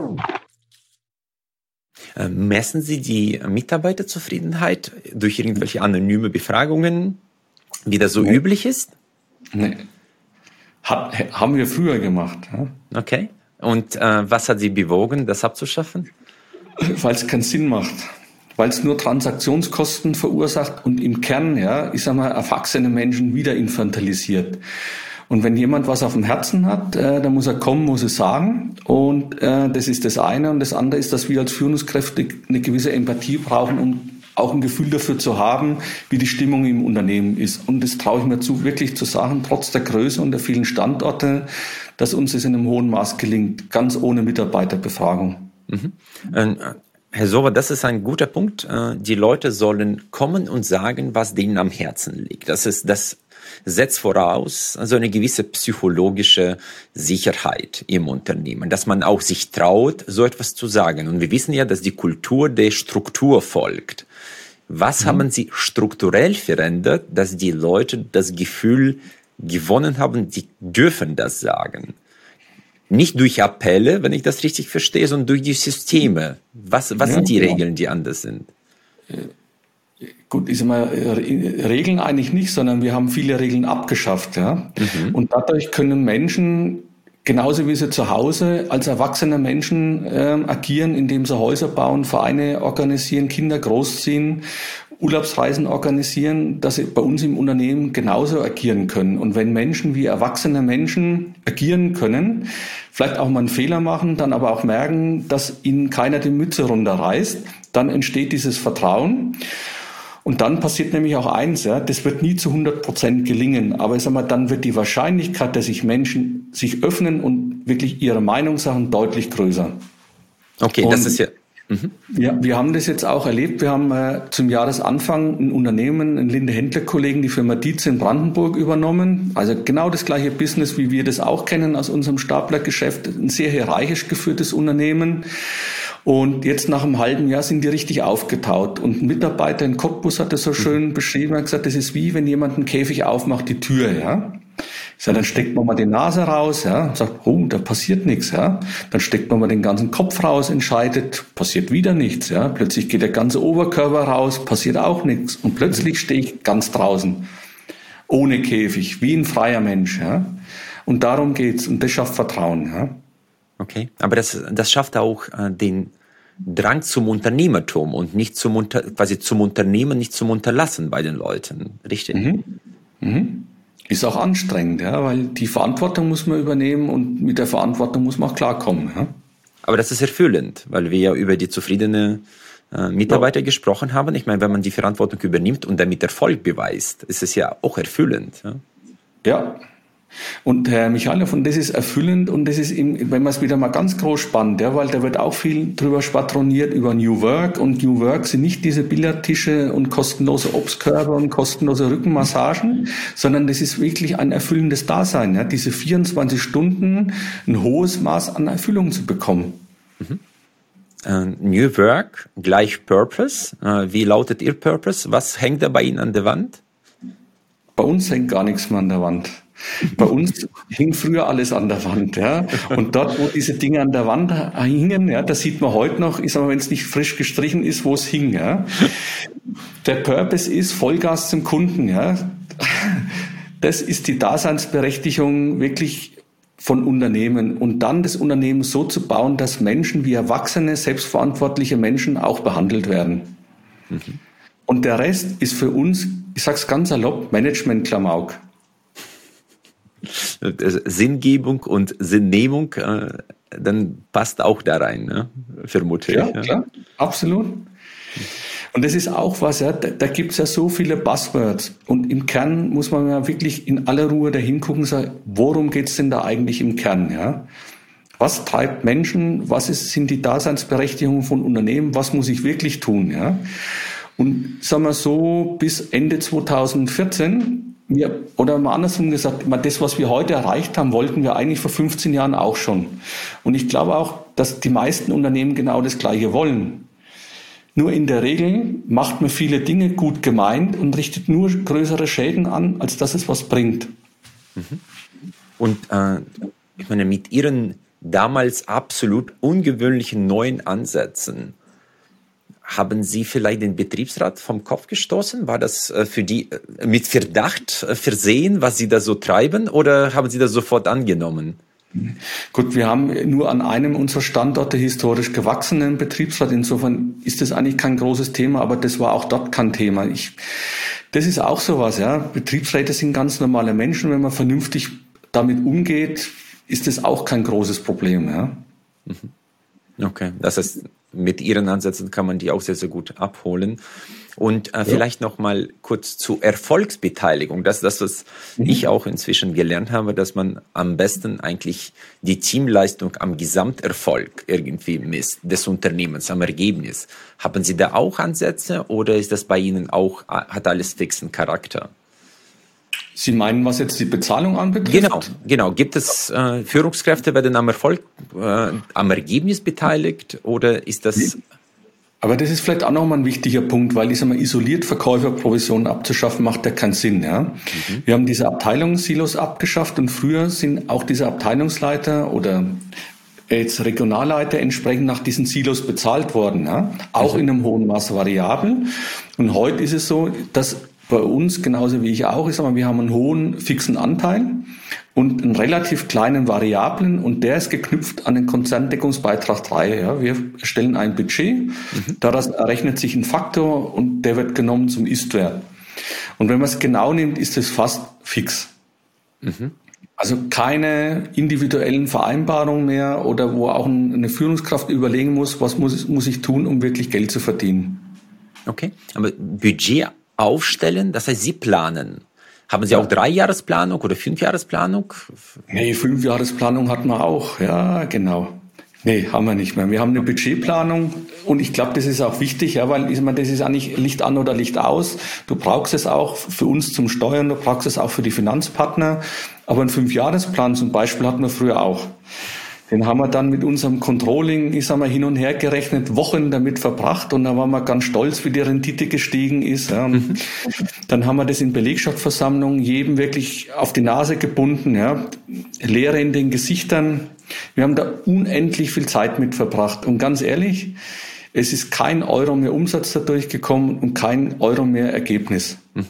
Messen Sie die Mitarbeiterzufriedenheit durch irgendwelche anonyme Befragungen, wie das so nee. üblich ist? Nee. Hat, haben wir früher gemacht. Ja? Okay. Und äh, was hat Sie bewogen, das abzuschaffen? Weil es keinen Sinn macht. Weil es nur Transaktionskosten verursacht und im Kern, ja, ich sag mal, erwachsene Menschen wieder infantilisiert. Und wenn jemand was auf dem Herzen hat, äh, dann muss er kommen, muss es sagen. Und äh, das ist das eine. Und das andere ist, dass wir als Führungskräfte eine gewisse Empathie brauchen, um auch ein Gefühl dafür zu haben, wie die Stimmung im Unternehmen ist. Und das traue ich mir zu, wirklich zu sagen, trotz der Größe und der vielen Standorte, dass uns das in einem hohen Maß gelingt, ganz ohne Mitarbeiterbefragung. Mhm. Herr Sowa, das ist ein guter Punkt. Die Leute sollen kommen und sagen, was denen am Herzen liegt. Das ist, das setzt voraus also eine gewisse psychologische Sicherheit im Unternehmen, dass man auch sich traut, so etwas zu sagen. Und wir wissen ja, dass die Kultur der Struktur folgt. Was mhm. haben Sie strukturell verändert, dass die Leute das Gefühl gewonnen haben, sie dürfen das sagen? Nicht durch Appelle, wenn ich das richtig verstehe, sondern durch die Systeme. Was, was ja, sind die genau. Regeln, die anders sind? Gut, ich sag mal, Regeln eigentlich nicht, sondern wir haben viele Regeln abgeschafft. Ja? Mhm. Und dadurch können Menschen, genauso wie sie zu Hause als erwachsene Menschen äh, agieren, indem sie Häuser bauen, Vereine organisieren, Kinder großziehen, Urlaubsreisen organisieren, dass sie bei uns im Unternehmen genauso agieren können. Und wenn Menschen wie erwachsene Menschen agieren können, vielleicht auch mal einen Fehler machen, dann aber auch merken, dass ihnen keiner die Mütze runterreißt, dann entsteht dieses Vertrauen. Und dann passiert nämlich auch eins, ja, das wird nie zu hundert Prozent gelingen, aber ich sag mal, dann wird die Wahrscheinlichkeit, dass sich Menschen sich öffnen und wirklich ihre Meinung sagen, deutlich größer. Okay, und das ist ja... Mhm. Ja, wir haben das jetzt auch erlebt. Wir haben äh, zum Jahresanfang ein Unternehmen, einen Linde-Händler-Kollegen, die Firma Dietz in Brandenburg übernommen. Also genau das gleiche Business, wie wir das auch kennen aus unserem Staplergeschäft. Ein sehr hierarchisch geführtes Unternehmen. Und jetzt nach einem halben Jahr sind die richtig aufgetaut. Und ein Mitarbeiter in Cottbus hat das so schön beschrieben. Er hat gesagt, das ist wie, wenn jemand einen Käfig aufmacht, die Tür, ja. Ich sage, dann steckt man mal die Nase raus, ja, und sagt, oh, da passiert nichts, ja. Dann steckt man mal den ganzen Kopf raus, entscheidet, passiert wieder nichts, ja. Plötzlich geht der ganze Oberkörper raus, passiert auch nichts. Und plötzlich stehe ich ganz draußen, ohne Käfig, wie ein freier Mensch, ja. Und darum geht's. Und das schafft Vertrauen, ja. Okay, aber das, das schafft auch äh, den Drang zum Unternehmertum und nicht zum Unter, quasi zum Unternehmen, nicht zum Unterlassen bei den Leuten, richtig? Mhm. Mhm. Ist auch anstrengend, ja, weil die Verantwortung muss man übernehmen und mit der Verantwortung muss man auch klarkommen. Ja. Aber das ist erfüllend, weil wir ja über die zufriedene äh, Mitarbeiter ja. gesprochen haben. Ich meine, wenn man die Verantwortung übernimmt und damit Erfolg beweist, ist es ja auch erfüllend. Ja. ja. Und Herr Michalow, und das ist erfüllend und das ist, eben, wenn man es wieder mal ganz groß spannt, ja, weil da wird auch viel drüber schwadroniert über New Work und New Work sind nicht diese Billardtische und kostenlose Obstkörbe und kostenlose Rückenmassagen, sondern das ist wirklich ein erfüllendes Dasein, ja, diese vierundzwanzig Stunden ein hohes Maß an Erfüllung zu bekommen. Mhm. Uh, New Work gleich Purpose. Uh, wie lautet Ihr Purpose? Was hängt da bei Ihnen an der Wand? Bei uns hängt gar nichts mehr an der Wand. Bei uns hing früher alles an der Wand, ja. Und dort, wo diese Dinge an der Wand hingen, ja, das sieht man heute noch, ich sag mal, wenn es nicht frisch gestrichen ist, wo es hing, ja. Der Purpose ist Vollgas zum Kunden, ja. Das ist die Daseinsberechtigung wirklich von Unternehmen und dann das Unternehmen so zu bauen, dass Menschen wie erwachsene, selbstverantwortliche Menschen auch behandelt werden. Mhm. Und der Rest ist für uns, ich sag's ganz salopp, Management-Klamauk. Sinngebung und Sinnnehmung, äh, dann passt auch da rein, ne? Vermute ich. Ja, ja, klar, absolut. Und das ist auch was, ja, da, da gibt es ja so viele Buzzwords. Und im Kern muss man ja wirklich in aller Ruhe dahin gucken und sagen, worum geht es denn da eigentlich im Kern? Ja? Was treibt Menschen? Was ist, sind die Daseinsberechtigungen von Unternehmen? Was muss ich wirklich tun? Ja? Und sagen wir so, bis Ende zweitausendvierzehn, wir, oder mal andersrum gesagt, das, was wir heute erreicht haben, wollten wir eigentlich vor fünfzehn Jahren auch schon. Und ich glaube auch, dass die meisten Unternehmen genau das Gleiche wollen. Nur in der Regel macht man viele Dinge gut gemeint und richtet nur größere Schäden an, als dass es was bringt. Und äh, ich meine, mit Ihren damals absolut ungewöhnlichen neuen Ansätzen, haben Sie vielleicht den Betriebsrat vom Kopf gestoßen? War das äh, für die äh, mit Verdacht äh, versehen, was Sie da so treiben, oder haben Sie das sofort angenommen? Gut, wir haben nur an einem unserer Standorte historisch gewachsenen Betriebsrat. Insofern ist das eigentlich kein großes Thema, aber das war auch dort kein Thema. Ich, das ist auch sowas, ja. Betriebsräte sind ganz normale Menschen. Wenn man vernünftig damit umgeht, ist das auch kein großes Problem, ja. Okay, das heißt, mit Ihren Ansätzen kann man die auch sehr, sehr gut abholen. Und äh, ja. vielleicht noch mal kurz zu Erfolgsbeteiligung. Das ist das, was mhm. ich auch inzwischen gelernt habe, dass man am besten eigentlich die Teamleistung am Gesamterfolg irgendwie misst, des Unternehmens, am Ergebnis. Haben Sie da auch Ansätze oder ist das bei Ihnen auch, hat alles fixen Charakter? Sie meinen, was jetzt die Bezahlung anbetrifft? Genau, genau. Gibt es äh, Führungskräfte, werden am Erfolg, äh, am Ergebnis beteiligt oder ist das... Nee. Aber das ist vielleicht auch nochmal ein wichtiger Punkt, weil ich sage mal, isoliert Verkäuferprovisionen abzuschaffen, macht ja keinen Sinn. Ja? Mhm. Wir haben diese Abteilungssilos abgeschafft und früher sind auch diese Abteilungsleiter oder jetzt Regionalleiter entsprechend nach diesen Silos bezahlt worden. Ja? Auch mhm. in einem hohen Maß variabel. Und heute ist es so, dass bei uns, genauso wie ich auch, ich sage mal, wir haben einen hohen fixen Anteil und einen relativ kleinen Variablen und der ist geknüpft an den Konzerndeckungsbeitrag drei. Ja. Wir erstellen ein Budget, mhm. daraus errechnet sich ein Faktor und der wird genommen zum Ist-Wert. Und wenn man es genau nimmt, ist es fast fix. Mhm. Also keine individuellen Vereinbarungen mehr oder wo auch eine Führungskraft überlegen muss, was muss, muss ich tun, um wirklich Geld zu verdienen. Okay, aber Budget aufstellen, das heißt, Sie planen. Haben Sie auch Dreijahresplanung oder Fünfjahresplanung? Nee, Fünfjahresplanung hatten wir auch, ja, genau. Nee, haben wir nicht mehr. Wir haben eine Budgetplanung und ich glaube, das ist auch wichtig, ja, weil ich meine, das ist eigentlich Licht an oder Licht aus. Du brauchst es auch für uns zum Steuern, du brauchst es auch für die Finanzpartner. Aber einen Fünfjahresplan zum Beispiel hatten wir früher auch. Den haben wir dann mit unserem Controlling, ich sag mal, hin und her gerechnet, Wochen damit verbracht und da waren wir ganz stolz, wie die Rendite gestiegen ist. Ja. Mhm. Dann haben wir das in Belegschaftsversammlungen jedem wirklich auf die Nase gebunden, ja. Leere in den Gesichtern. Wir haben da unendlich viel Zeit mit verbracht und ganz ehrlich, es ist kein Euro mehr Umsatz dadurch gekommen und kein Euro mehr Ergebnis. Mhm.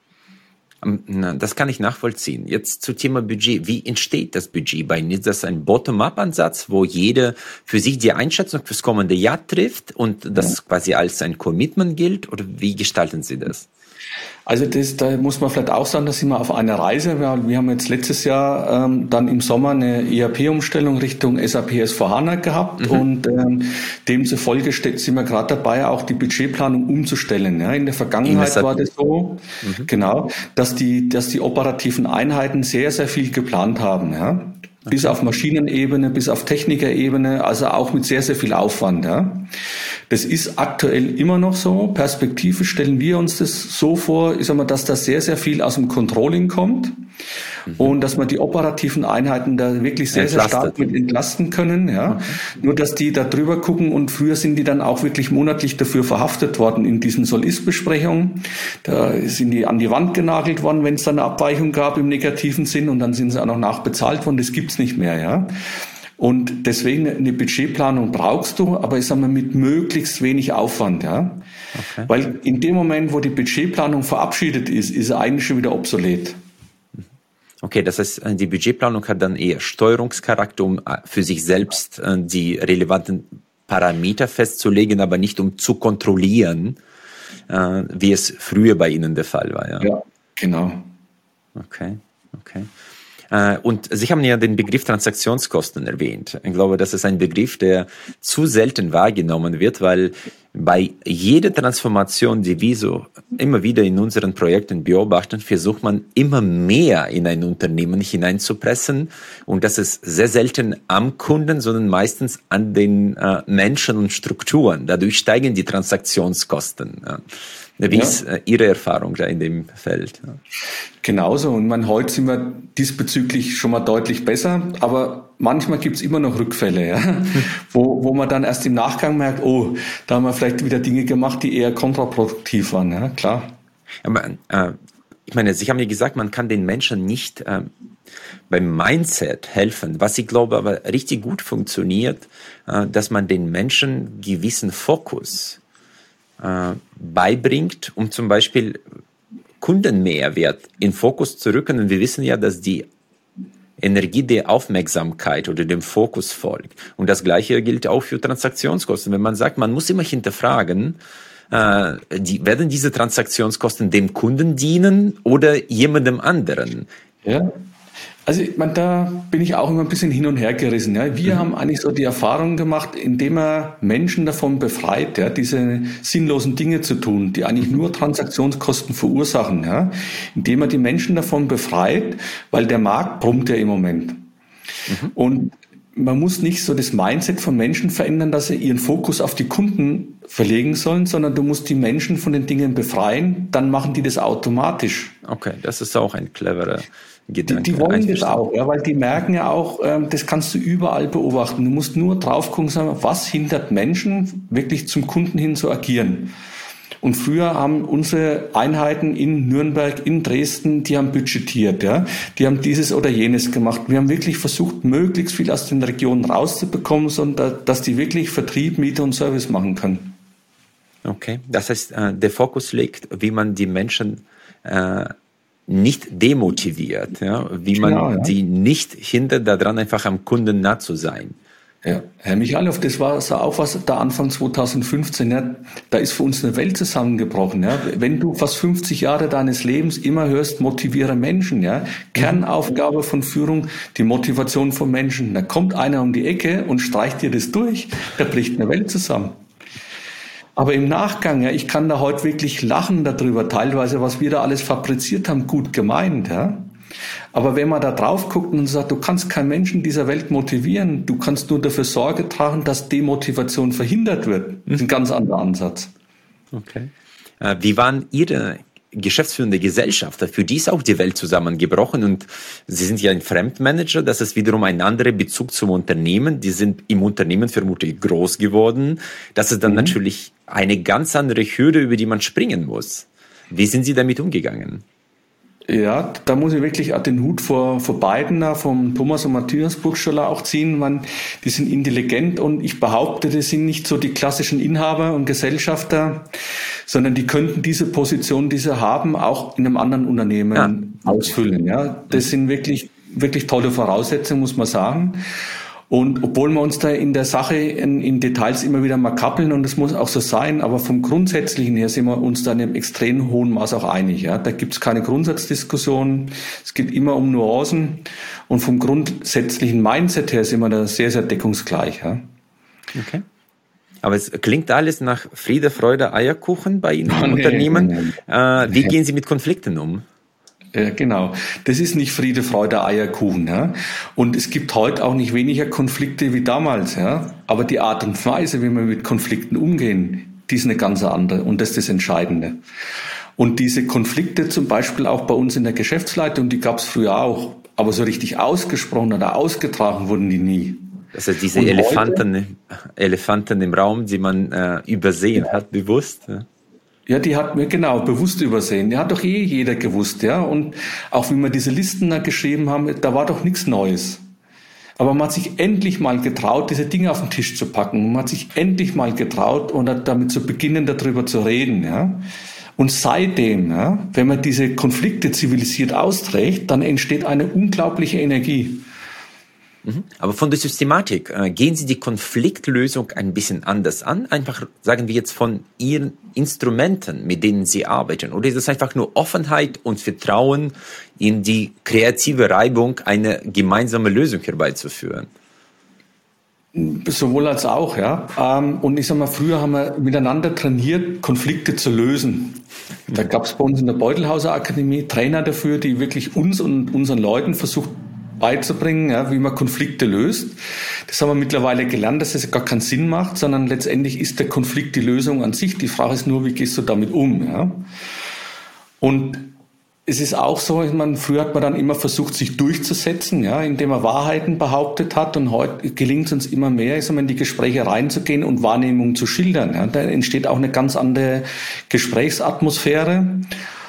Das kann ich nachvollziehen. Jetzt zum Thema Budget. Wie entsteht das Budget bei Ihnen? Ist das ein Bottom-up-Ansatz, wo jeder für sich die Einschätzung fürs kommende Jahr trifft und das quasi als ein Commitment gilt? Oder wie gestalten Sie das? Also das, da muss man vielleicht auch sagen, da sind wir auf einer Reise. Wir, wir haben jetzt letztes Jahr ähm, dann im Sommer eine E R P-Umstellung Richtung S A P S vier HANA gehabt mhm. und ähm, demzufolge sind wir gerade dabei, auch die Budgetplanung umzustellen. Ja, in der Vergangenheit war das so, mhm. genau, dass die, dass die operativen Einheiten sehr, sehr viel geplant haben. Ja. Bis auf Maschinenebene, bis auf Technikerebene, also auch mit sehr, sehr viel Aufwand. Ja. Das ist aktuell immer noch so. Perspektivisch stellen wir uns das so vor, ich sag mal, dass da sehr, sehr viel aus dem Controlling kommt mhm. und dass man die operativen Einheiten da wirklich sehr, Entlastet. sehr stark mit entlasten können. Ja. Mhm. Nur, dass die da drüber gucken und früher sind die dann auch wirklich monatlich dafür verhaftet worden in diesen Soll-Ist-Besprechungen. Da sind die an die Wand genagelt worden, wenn es da eine Abweichung gab im negativen Sinn und dann sind sie auch noch nachbezahlt worden. Das gibt's nicht mehr, ja. Und deswegen eine Budgetplanung brauchst du, aber ich sage mal mit möglichst wenig Aufwand, ja. Okay. Weil in dem Moment, wo die Budgetplanung verabschiedet ist, ist sie eigentlich schon wieder obsolet. Okay, das heißt, die Budgetplanung hat dann eher Steuerungscharakter, um für sich selbst die relevanten Parameter festzulegen, aber nicht um zu kontrollieren, wie es früher bei Ihnen der Fall war, ja. Ja, genau. Okay, okay. Und Sie haben ja den Begriff Transaktionskosten erwähnt. Ich glaube, das ist ein Begriff, der zu selten wahrgenommen wird, weil bei jeder Transformation, die wir so immer wieder in unseren Projekten beobachten, versucht man immer mehr in ein Unternehmen hineinzupressen. Und das ist sehr selten am Kunden, sondern meistens an den äh, Menschen und Strukturen. Dadurch steigen die Transaktionskosten. Ja. Wie ist ja. Ihre Erfahrung da in dem Feld? Genauso. Und man, heute sind wir diesbezüglich schon mal deutlich besser, aber manchmal gibt es immer noch Rückfälle, ja? Hm. wo, wo man dann erst im Nachgang merkt, oh, da haben wir vielleicht wieder Dinge gemacht, die eher kontraproduktiv waren, ja, klar. Aber äh, ich meine, Sie haben ja gesagt, man kann den Menschen nicht äh, beim Mindset helfen. Was ich glaube aber richtig gut funktioniert, äh, dass man den Menschen gewissen Fokus äh, beibringt, um zum Beispiel Kundenmehrwert in Fokus zu rücken. Und wir wissen ja, dass die Energie der Aufmerksamkeit oder dem Fokus folgt. Und das Gleiche gilt auch für Transaktionskosten. Wenn man sagt, man muss immer hinterfragen, äh, die, werden diese Transaktionskosten dem Kunden dienen oder jemandem anderen? Ja. Also ich meine, da bin ich auch immer ein bisschen hin und her gerissen. Ja. Wir mhm. haben eigentlich so die Erfahrung gemacht, indem er Menschen davon befreit, ja, diese sinnlosen Dinge zu tun, die eigentlich nur Transaktionskosten verursachen, ja, indem er die Menschen davon befreit, weil der Markt brummt ja im Moment. Mhm. Und man muss nicht so das Mindset von Menschen verändern, dass sie ihren Fokus auf die Kunden verlegen sollen, sondern du musst die Menschen von den Dingen befreien, dann machen die das automatisch. Okay, das ist auch ein cleverer Gedanke. Die, die wollen das auch, ja, weil die merken ja auch, ähm, das kannst du überall beobachten. Du musst nur drauf gucken, sagen, was hindert Menschen, wirklich zum Kunden hin zu agieren. Und früher haben unsere Einheiten in Nürnberg, in Dresden, die haben budgetiert, ja. Die haben dieses oder jenes gemacht. Wir haben wirklich versucht, möglichst viel aus den Regionen rauszubekommen, sondern dass die wirklich Vertrieb, Miete und Service machen können. Okay, das heißt, der Fokus liegt, wie man die Menschen äh, nicht demotiviert, ja, wie man genau, ja. die nicht hindert, daran einfach am Kunden nah zu sein. Ja, Herr Michalow, das war so auch was da Anfang zwanzig fünfzehn, ja, da ist für uns eine Welt zusammengebrochen, ja. Wenn du fast fünfzig Jahre deines Lebens immer hörst, motiviere Menschen, ja. Kernaufgabe von Führung, die Motivation von Menschen. Da kommt einer um die Ecke und streicht dir das durch, da bricht eine Welt zusammen. Aber im Nachgang, ja, ich kann da heute wirklich lachen darüber, teilweise, was wir da alles fabriziert haben, gut gemeint, ja. Aber wenn man da drauf guckt und sagt, du kannst keinen Menschen dieser Welt motivieren, du kannst nur dafür Sorge tragen, dass Demotivation verhindert wird. Das ist ein ganz anderer Ansatz. Okay. Äh, wie waren Ihre geschäftsführende Gesellschafter? Für die ist auch die Welt zusammengebrochen und Sie sind ja ein Fremdmanager, das ist wiederum ein anderer Bezug zum Unternehmen. Die sind im Unternehmen vermutlich groß geworden. Das ist dann mhm. natürlich eine ganz andere Hürde, über die man springen muss. Wie sind Sie damit umgegangen? Ja, da muss ich wirklich auch den Hut vor, vor beiden, vom Thomas und Matthias Burgstaller auch ziehen. Man, die sind intelligent und ich behaupte, das sind nicht so die klassischen Inhaber und Gesellschafter, sondern die könnten diese Position, die sie haben, auch in einem anderen Unternehmen ja. ausfüllen. Ja, das sind wirklich, wirklich tolle Voraussetzungen, muss man sagen. Und obwohl wir uns da in der Sache in, in Details immer wieder mal kappeln, und das muss auch so sein, aber vom Grundsätzlichen her sind wir uns da in einem extrem hohen Maß auch einig. Ja. Da gibt es keine Grundsatzdiskussion, es geht immer um Nuancen und vom grundsätzlichen Mindset her sind wir da sehr, sehr deckungsgleich. Ja. Okay. Aber es klingt alles nach Friede, Freude, Eierkuchen bei Ihnen im Unternehmen. Äh, wie gehen Sie mit Konflikten um? Ja, genau. Das ist nicht Friede, Freude, Eierkuchen. Ja? Und es gibt heute auch nicht weniger Konflikte wie damals. Ja? Aber die Art und Weise, wie wir mit Konflikten umgehen, die ist eine ganz andere. Und das ist das Entscheidende. Und diese Konflikte zum Beispiel auch bei uns in der Geschäftsleitung, die gab es früher auch. Aber so richtig ausgesprochen oder ausgetragen wurden die nie. Das heißt, diese Elefanten, Elefanten im Raum, die man äh, übersehen ja. hat, bewusst. Ja? Ja, die hat mir genau bewusst übersehen. Die hat doch eh jeder gewusst, ja. Und auch wie wir diese Listen da geschrieben haben, da war doch nichts Neues. Aber man hat sich endlich mal getraut, diese Dinge auf den Tisch zu packen. Man hat sich endlich mal getraut, oder damit zu beginnen, darüber zu reden, ja. Und seitdem, ja, wenn man diese Konflikte zivilisiert austrägt, dann entsteht eine unglaubliche Energie. Aber von der Systematik, äh, gehen Sie die Konfliktlösung ein bisschen anders an? Einfach, sagen wir jetzt, von Ihren Instrumenten, mit denen Sie arbeiten? Oder ist es einfach nur Offenheit und Vertrauen in die kreative Reibung, eine gemeinsame Lösung herbeizuführen? Sowohl als auch, ja. Und ich sag mal, früher haben wir miteinander trainiert, Konflikte zu lösen. Da gab es bei uns in der Beutelhauser Akademie Trainer dafür, die wirklich uns und unseren Leuten versucht beizubringen, ja, wie man Konflikte löst. Das haben wir mittlerweile gelernt, dass es gar keinen Sinn macht, sondern letztendlich ist der Konflikt die Lösung an sich. Die Frage ist nur, wie gehst du damit um? Ja? Und es ist auch so, ich meine, früher hat man dann immer versucht, sich durchzusetzen, ja, indem man Wahrheiten behauptet hat, und heute gelingt es uns immer mehr, ich sag mal, in die Gespräche reinzugehen und Wahrnehmungen zu schildern. Ja. Da entsteht auch eine ganz andere Gesprächsatmosphäre.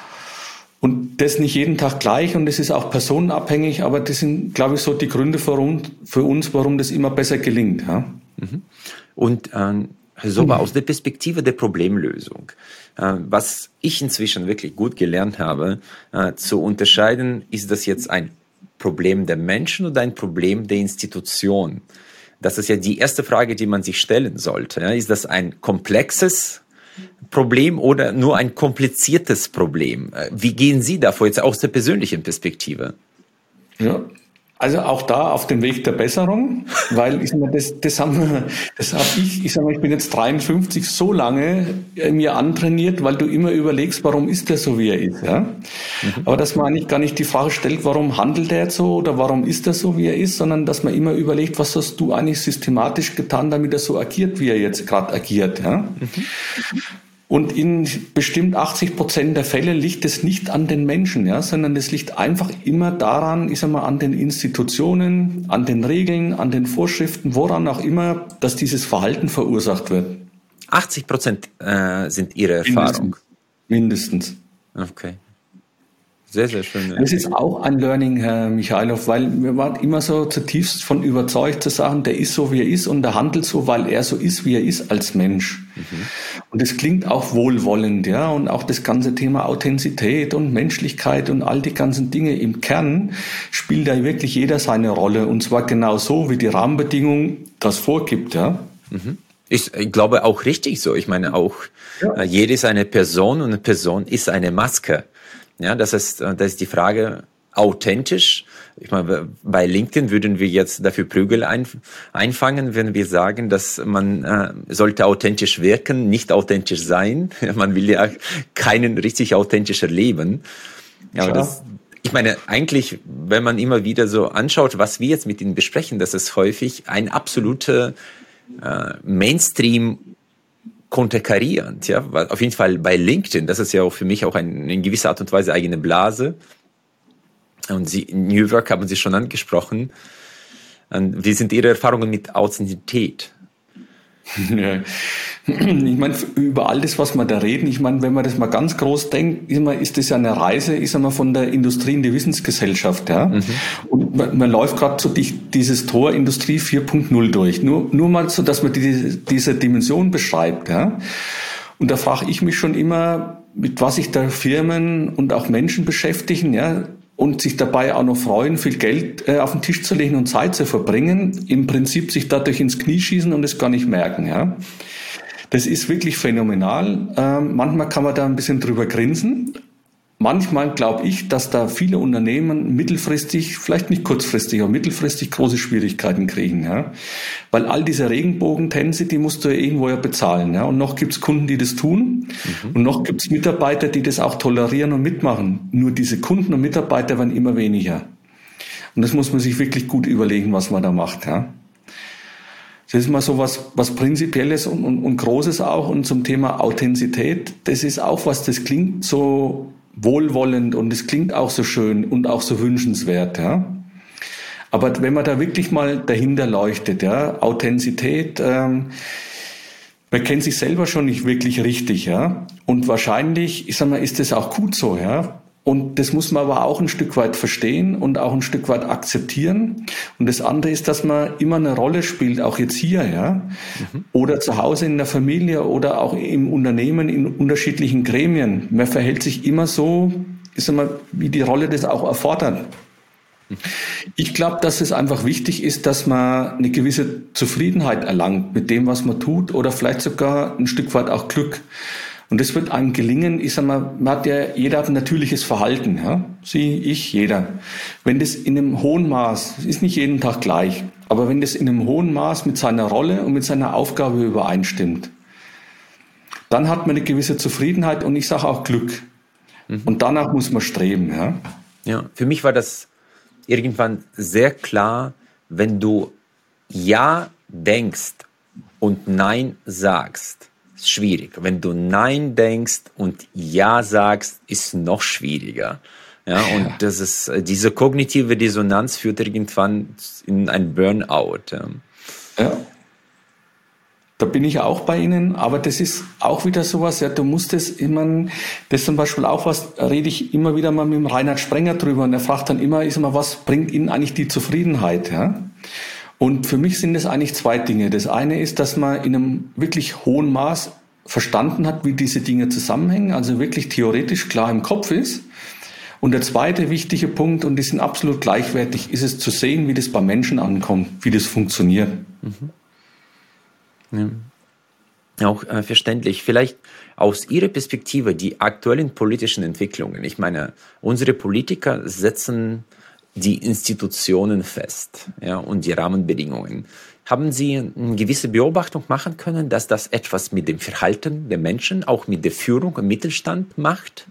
Und das nicht jeden Tag gleich, und das ist auch personenabhängig, aber das sind, glaube ich, so die Gründe für uns, für uns warum das immer besser gelingt. Ja. Und ähm, Herr Sober, aus der Perspektive der Problemlösung, äh, was ich inzwischen wirklich gut gelernt habe, äh, zu unterscheiden, ist das jetzt ein Problem der Menschen oder ein Problem der Institution? Das ist ja die erste Frage, die man sich stellen sollte. Ja. Ist das ein komplexes Problem oder nur ein kompliziertes Problem? Wie gehen Sie davor, jetzt aus der persönlichen Perspektive? Ja, Also auch da auf dem Weg der Besserung, weil ich sag mal, das, das haben wir, das habe ich, ich sag mal, ich bin jetzt dreiundfünfzig, so lange mir antrainiert, weil du immer überlegst, warum ist der so, wie er ist, ja. Mhm. Aber dass man eigentlich gar nicht die Frage stellt, warum handelt er jetzt so oder warum ist er so, wie er ist, sondern dass man immer überlegt, was hast du eigentlich systematisch getan, damit er so agiert, wie er jetzt gerade agiert, ja. Mhm. Und in bestimmt achtzig Prozent der Fälle liegt es nicht an den Menschen, ja, sondern es liegt einfach immer daran, ich sag mal, an den Institutionen, an den Regeln, an den Vorschriften, woran auch immer, dass dieses Verhalten verursacht wird. achtzig Prozent äh, sind Ihre Erfahrung? Mindestens. Mindestens. Okay. Sehr, sehr schön. Das ist auch ein Learning, Herr Michailov, weil wir waren immer so zutiefst von überzeugt zu sagen, der ist so, wie er ist und der handelt so, weil er so ist, wie er ist als Mensch. Mhm. Und das klingt auch wohlwollend, ja, und auch das ganze Thema Authentizität und Menschlichkeit und all die ganzen Dinge im Kern spielt da wirklich jeder seine Rolle und zwar genau so, wie die Rahmenbedingung das vorgibt, ja. Mhm. Ich glaube auch richtig so. Ich meine auch, ja. Jede ist eine Person und eine Person ist eine Maske. Ja, das ist, das ist die Frage, authentisch. Ich meine, bei LinkedIn würden wir jetzt dafür Prügel ein, einfangen, wenn wir sagen, dass man äh, sollte authentisch wirken, nicht authentisch sein. Man will ja keinen richtig authentisch erleben. Aber das, ich meine, eigentlich, wenn man immer wieder so anschaut, was wir jetzt mit Ihnen besprechen, das ist häufig ein absoluter äh, Mainstream konterkarierend, ja, auf jeden Fall bei LinkedIn, das ist ja auch für mich auch ein, in gewisser Art und Weise eigene Blase. Und Sie, New Work haben Sie schon angesprochen. Und wie sind Ihre Erfahrungen mit Authentizität? Ja. Ich meine, über all das, was wir da reden, ich meine, wenn man das mal ganz groß denkt, ist das ja eine Reise, ich sag mal, von der Industrie in die Wissensgesellschaft, ja. Mhm. Und man, man läuft gerade so die, dieses Tor Industrie vier Punkt null durch. Nur, nur mal so, dass man die, diese Dimension beschreibt, ja. Und da frage ich mich schon immer, mit was sich da Firmen und auch Menschen beschäftigen, ja. Und sich dabei auch noch freuen, viel Geld äh, auf den Tisch zu legen und Zeit zu verbringen, im Prinzip sich dadurch ins Knie schießen und es gar nicht merken, ja. Das ist wirklich phänomenal. Ähm, manchmal kann man da ein bisschen drüber grinsen. Manchmal glaube ich, dass da viele Unternehmen mittelfristig, vielleicht nicht kurzfristig, aber mittelfristig große Schwierigkeiten kriegen, ja. Weil all diese Regenbogentänze, die musst du ja irgendwo ja bezahlen, ja. Und noch gibt's Kunden, die das tun. Mhm. Und noch gibt's Mitarbeiter, die das auch tolerieren und mitmachen. Nur diese Kunden und Mitarbeiter werden immer weniger. Und das muss man sich wirklich gut überlegen, was man da macht, ja. Das ist mal so was, was Prinzipielles und, und, und Großes auch. Und zum Thema Authentizität, das ist auch was, das klingt so wohlwollend und es klingt auch so schön und auch so wünschenswert, ja. Aber wenn man da wirklich mal dahinter leuchtet, ja, Authentizität, ähm, man kennt sich selber schon nicht wirklich richtig, ja. Und wahrscheinlich, ich sag mal, ist das auch gut so, ja. Und das muss man aber auch ein Stück weit verstehen und auch ein Stück weit akzeptieren. Und das andere ist, dass man immer eine Rolle spielt, auch jetzt hier, ja, mhm. oder zu Hause in der Familie oder auch im Unternehmen in unterschiedlichen Gremien. Man verhält sich immer so, ich sag mal, wie die Rolle das auch erfordert. Mhm. Ich glaube, dass es einfach wichtig ist, dass man eine gewisse Zufriedenheit erlangt mit dem, was man tut, oder vielleicht sogar ein Stück weit auch Glück. Und das wird einem gelingen, ich sag mal, man hat ja, jeder hat ein natürliches Verhalten, ja. Sie, ich, jeder. Wenn das in einem hohen Maß, ist nicht jeden Tag gleich, aber wenn das in einem hohen Maß mit seiner Rolle und mit seiner Aufgabe übereinstimmt, dann hat man eine gewisse Zufriedenheit und ich sage auch Glück. Mhm. Und danach muss man streben, ja. Ja, für mich war das irgendwann sehr klar, wenn du Ja denkst und Nein sagst, schwierig. Wenn du Nein denkst und Ja sagst, ist noch schwieriger. Ja, und ja. das ist, diese kognitive Dissonanz führt irgendwann in ein Burnout. Ja. ja. Da bin ich auch bei Ihnen, aber das ist auch wieder sowas, ja, du musst es immer, das ist zum Beispiel auch was, rede ich immer wieder mal mit dem Reinhard Sprenger drüber und er fragt dann immer, ist immer, was bringt Ihnen eigentlich die Zufriedenheit, ja? Und für mich sind es eigentlich zwei Dinge. Das eine ist, dass man in einem wirklich hohen Maß verstanden hat, wie diese Dinge zusammenhängen, also wirklich theoretisch klar im Kopf ist. Und der zweite wichtige Punkt, und die sind absolut gleichwertig, ist es zu sehen, wie das bei Menschen ankommt, wie das funktioniert. Mhm. Ja. Auch äh, verständlich. Vielleicht aus Ihrer Perspektive die aktuellen politischen Entwicklungen. Ich meine, unsere Politiker setzen die Institutionen fest, ja, und die Rahmenbedingungen. Haben Sie eine gewisse Beobachtung machen können, dass das etwas mit dem Verhalten der Menschen, auch mit der Führung im Mittelstand macht?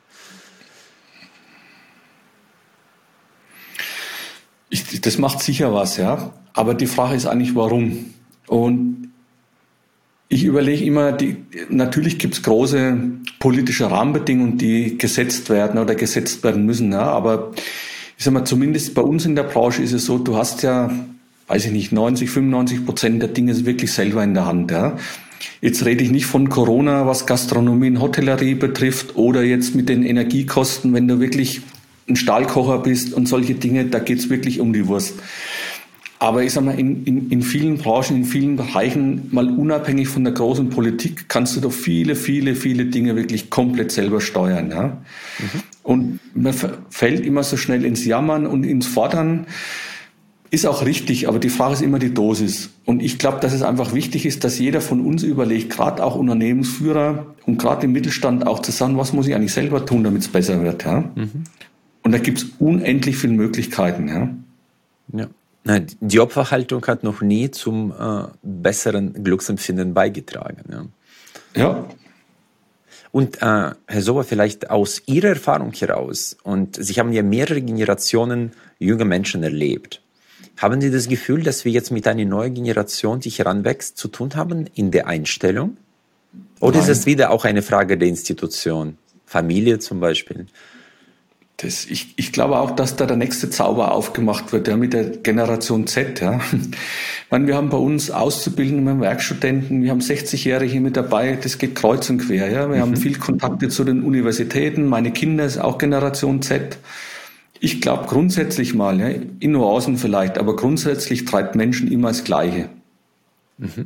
Ich, das macht sicher was, ja. Aber die Frage ist eigentlich, warum? Und ich überlege immer, die, natürlich gibt es große politische Rahmenbedingungen, die gesetzt werden oder gesetzt werden müssen. Ja. Aber ich sag mal, zumindest bei uns in der Branche ist es so, du hast ja, weiß ich nicht, neunzig, fünfundneunzig Prozent der Dinge wirklich selber in der Hand. Ja. Jetzt rede ich nicht von Corona, was Gastronomie und Hotellerie betrifft, oder jetzt mit den Energiekosten, wenn du wirklich ein Stahlkocher bist und solche Dinge, da geht es wirklich um die Wurst. Aber ich sag mal, in, in, in vielen Branchen, in vielen Bereichen, mal unabhängig von der großen Politik, kannst du doch viele, viele, viele Dinge wirklich komplett selber steuern. Ja? Mhm. Und man fällt immer so schnell ins Jammern und ins Fordern. Ist auch richtig, aber die Frage ist immer die Dosis. Und ich glaube, dass es einfach wichtig ist, dass jeder von uns überlegt, gerade auch Unternehmensführer und gerade im Mittelstand auch zu sagen, was muss ich eigentlich selber tun, damit es besser wird. Ja? Mhm. Und da gibt es unendlich viele Möglichkeiten. Ja. Ja. Die Opferhaltung hat noch nie zum äh, besseren Glücksempfinden beigetragen. Ja. Ja. Und äh, Herr Sowa, vielleicht aus Ihrer Erfahrung heraus, und Sie haben ja mehrere Generationen junger Menschen erlebt, haben Sie das Gefühl, dass wir jetzt mit einer neuen Generation, die heranwächst, zu tun haben in der Einstellung? Oder Nein. Ist es wieder auch eine Frage der Institution? Familie zum Beispiel? Das, ich, ich glaube auch, dass da der nächste Zauber aufgemacht wird, ja, mit der Generation Z. Ja. Ich meine, wir haben bei uns Auszubildende, wir haben Werkstudenten, wir haben sechzigjährige mit dabei, das geht kreuz und quer. Ja. Wir mhm. haben viel Kontakte zu den Universitäten, meine Kinder ist auch Generation Z. Ich glaube grundsätzlich mal, ja, in Nuancen vielleicht, aber grundsätzlich treibt Menschen immer das Gleiche. Mhm.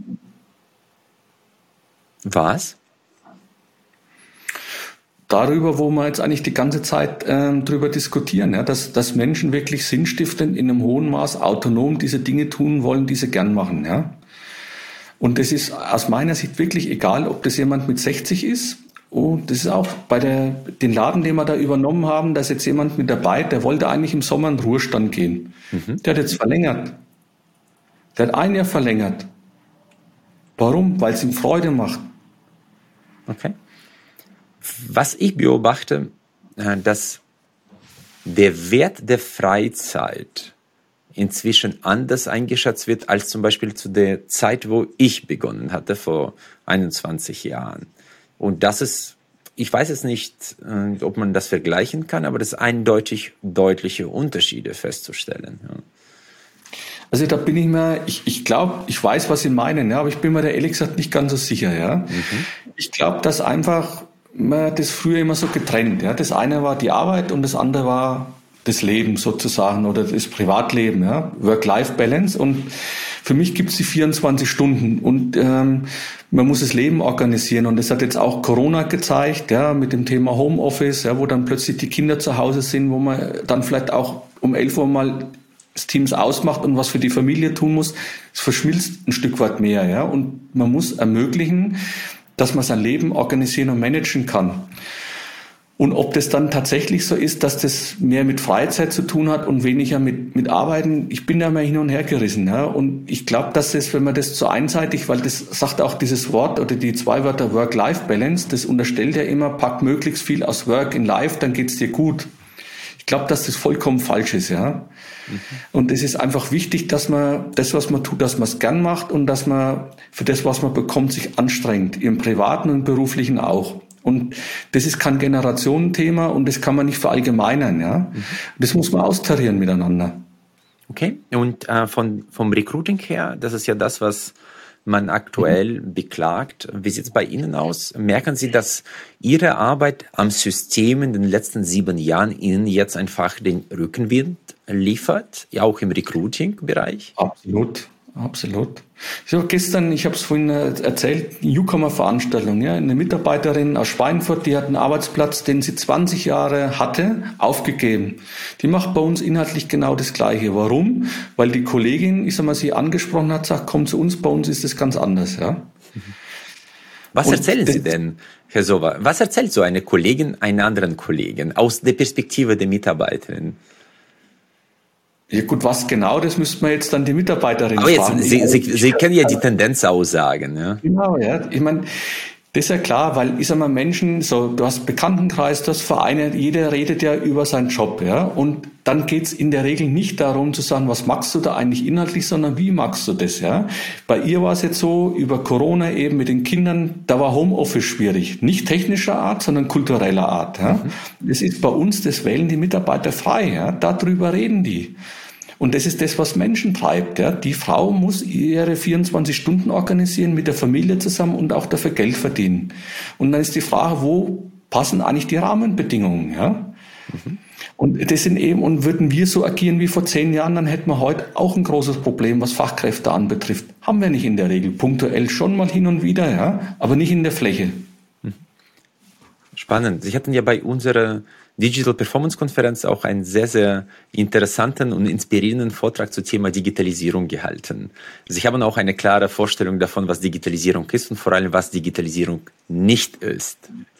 Was? Darüber, wo wir jetzt eigentlich die ganze Zeit äh, drüber diskutieren, ja, dass, dass Menschen wirklich sinnstiftend in einem hohen Maß autonom diese Dinge tun wollen, die sie gern machen. Ja. Und das ist aus meiner Sicht wirklich egal, ob das jemand mit sechzig ist. Und das ist auch bei der, den Laden, den wir da übernommen haben, da ist jetzt jemand mit dabei, der wollte eigentlich im Sommer in den Ruhestand gehen. Mhm. Der hat jetzt verlängert. Der hat ein Jahr verlängert. Warum? Weil es ihm Freude macht. Okay. Was ich beobachte, dass der Wert der Freizeit inzwischen anders eingeschätzt wird als zum Beispiel zu der Zeit, wo ich begonnen hatte, vor einundzwanzig Jahren. Und das ist, ich weiß es nicht, ob man das vergleichen kann, aber das ist eindeutig deutliche Unterschiede festzustellen. Ja. Also da bin ich mir, ich, ich glaube, ich weiß, was Sie meinen, ja, aber ich bin mir da ehrlich gesagt nicht ganz so sicher. Ja. Mhm. Ich glaube, dass einfach man hat das früher immer so getrennt. Ja. Das eine war die Arbeit und das andere war das Leben sozusagen oder das Privatleben, ja. Work-Life-Balance. Und für mich gibt es die vierundzwanzig Stunden und ähm, man muss das Leben organisieren. Und das hat jetzt auch Corona gezeigt, ja, mit dem Thema Homeoffice, ja, wo dann plötzlich die Kinder zu Hause sind, wo man dann vielleicht auch um elf Uhr mal das Teams ausmacht und was für die Familie tun muss. Es verschmilzt ein Stück weit mehr. Ja. Und man muss ermöglichen, dass man sein Leben organisieren und managen kann. Und ob das dann tatsächlich so ist, dass das mehr mit Freizeit zu tun hat und weniger mit, mit Arbeiten, ich bin da mal hin und her gerissen. Ja. Und ich glaube, dass das, wenn man das zu einseitig, weil das sagt auch dieses Wort oder die zwei Wörter Work-Life-Balance, das unterstellt ja immer, pack möglichst viel aus Work in Life, dann geht's dir gut. Ich glaube, dass das vollkommen falsch ist, ja. Mhm. Und es ist einfach wichtig, dass man das, was man tut, dass man es gern macht und dass man für das, was man bekommt, sich anstrengt. Im Privaten und Beruflichen auch. Und das ist kein Generationenthema und das kann man nicht verallgemeinern, ja. Mhm. Das muss man austarieren miteinander. Okay. Und äh, von, vom Recruiting her, das ist ja das, was man aktuell mhm. beklagt. Wie sieht es bei Ihnen aus? Merken Sie, dass Ihre Arbeit am System in den letzten sieben Jahren Ihnen jetzt einfach den Rückenwind liefert, ja auch im Recruiting-Bereich? Absolut, absolut. Ich habe gestern, ich habe es vorhin erzählt, Newcomer-Veranstaltung, ja, eine Mitarbeiterin aus Schweinfurt, die hat einen Arbeitsplatz, den sie zwanzig Jahre hatte, aufgegeben. Die macht bei uns inhaltlich genau das Gleiche. Warum? Weil die Kollegin, ich sag mal, sie angesprochen hat, sagt, komm zu uns, bei uns ist das ganz anders, ja. Was Und erzählen Sie denn, Herr Sowa? Was erzählt so eine Kollegin einer anderen Kollegin aus der Perspektive der Mitarbeiterin? Ja gut, was genau, das müsste man jetzt dann die Mitarbeiterin Aber jetzt, fragen. Sie, Sie, Sie können ja die Tendenz aussagen, ja. Genau, ja. Ich meine, das ist ja klar, weil ich sag mal, Menschen, so, du hast Bekanntenkreis, du hast Vereine, jeder redet ja über seinen Job, ja. Und dann geht's in der Regel nicht darum zu sagen, was magst du da eigentlich inhaltlich, sondern wie magst du das, ja. Bei ihr war es jetzt so, über Corona eben mit den Kindern, da war Homeoffice schwierig. Nicht technischer Art, sondern kultureller Art, ja. Mhm. Das ist bei uns, das wählen die Mitarbeiter frei, ja. Darüber reden die. Und das ist das, was Menschen treibt. Ja. Die Frau muss ihre vierundzwanzig Stunden organisieren, mit der Familie zusammen und auch dafür Geld verdienen. Und dann ist die Frage, wo passen eigentlich die Rahmenbedingungen? Ja. Mhm. Und das sind eben, und würden wir so agieren wie vor zehn Jahren, dann hätten wir heute auch ein großes Problem, was Fachkräfte anbetrifft. Haben wir nicht in der Regel. Punktuell schon mal hin und wieder, ja, aber nicht in der Fläche. Spannend. Sie hatten ja bei unserer Digital Performance Konferenz auch einen sehr, sehr interessanten und inspirierenden Vortrag zum Thema Digitalisierung gehalten. Sie haben auch eine klare Vorstellung davon, was Digitalisierung ist und vor allem, was Digitalisierung nicht ist.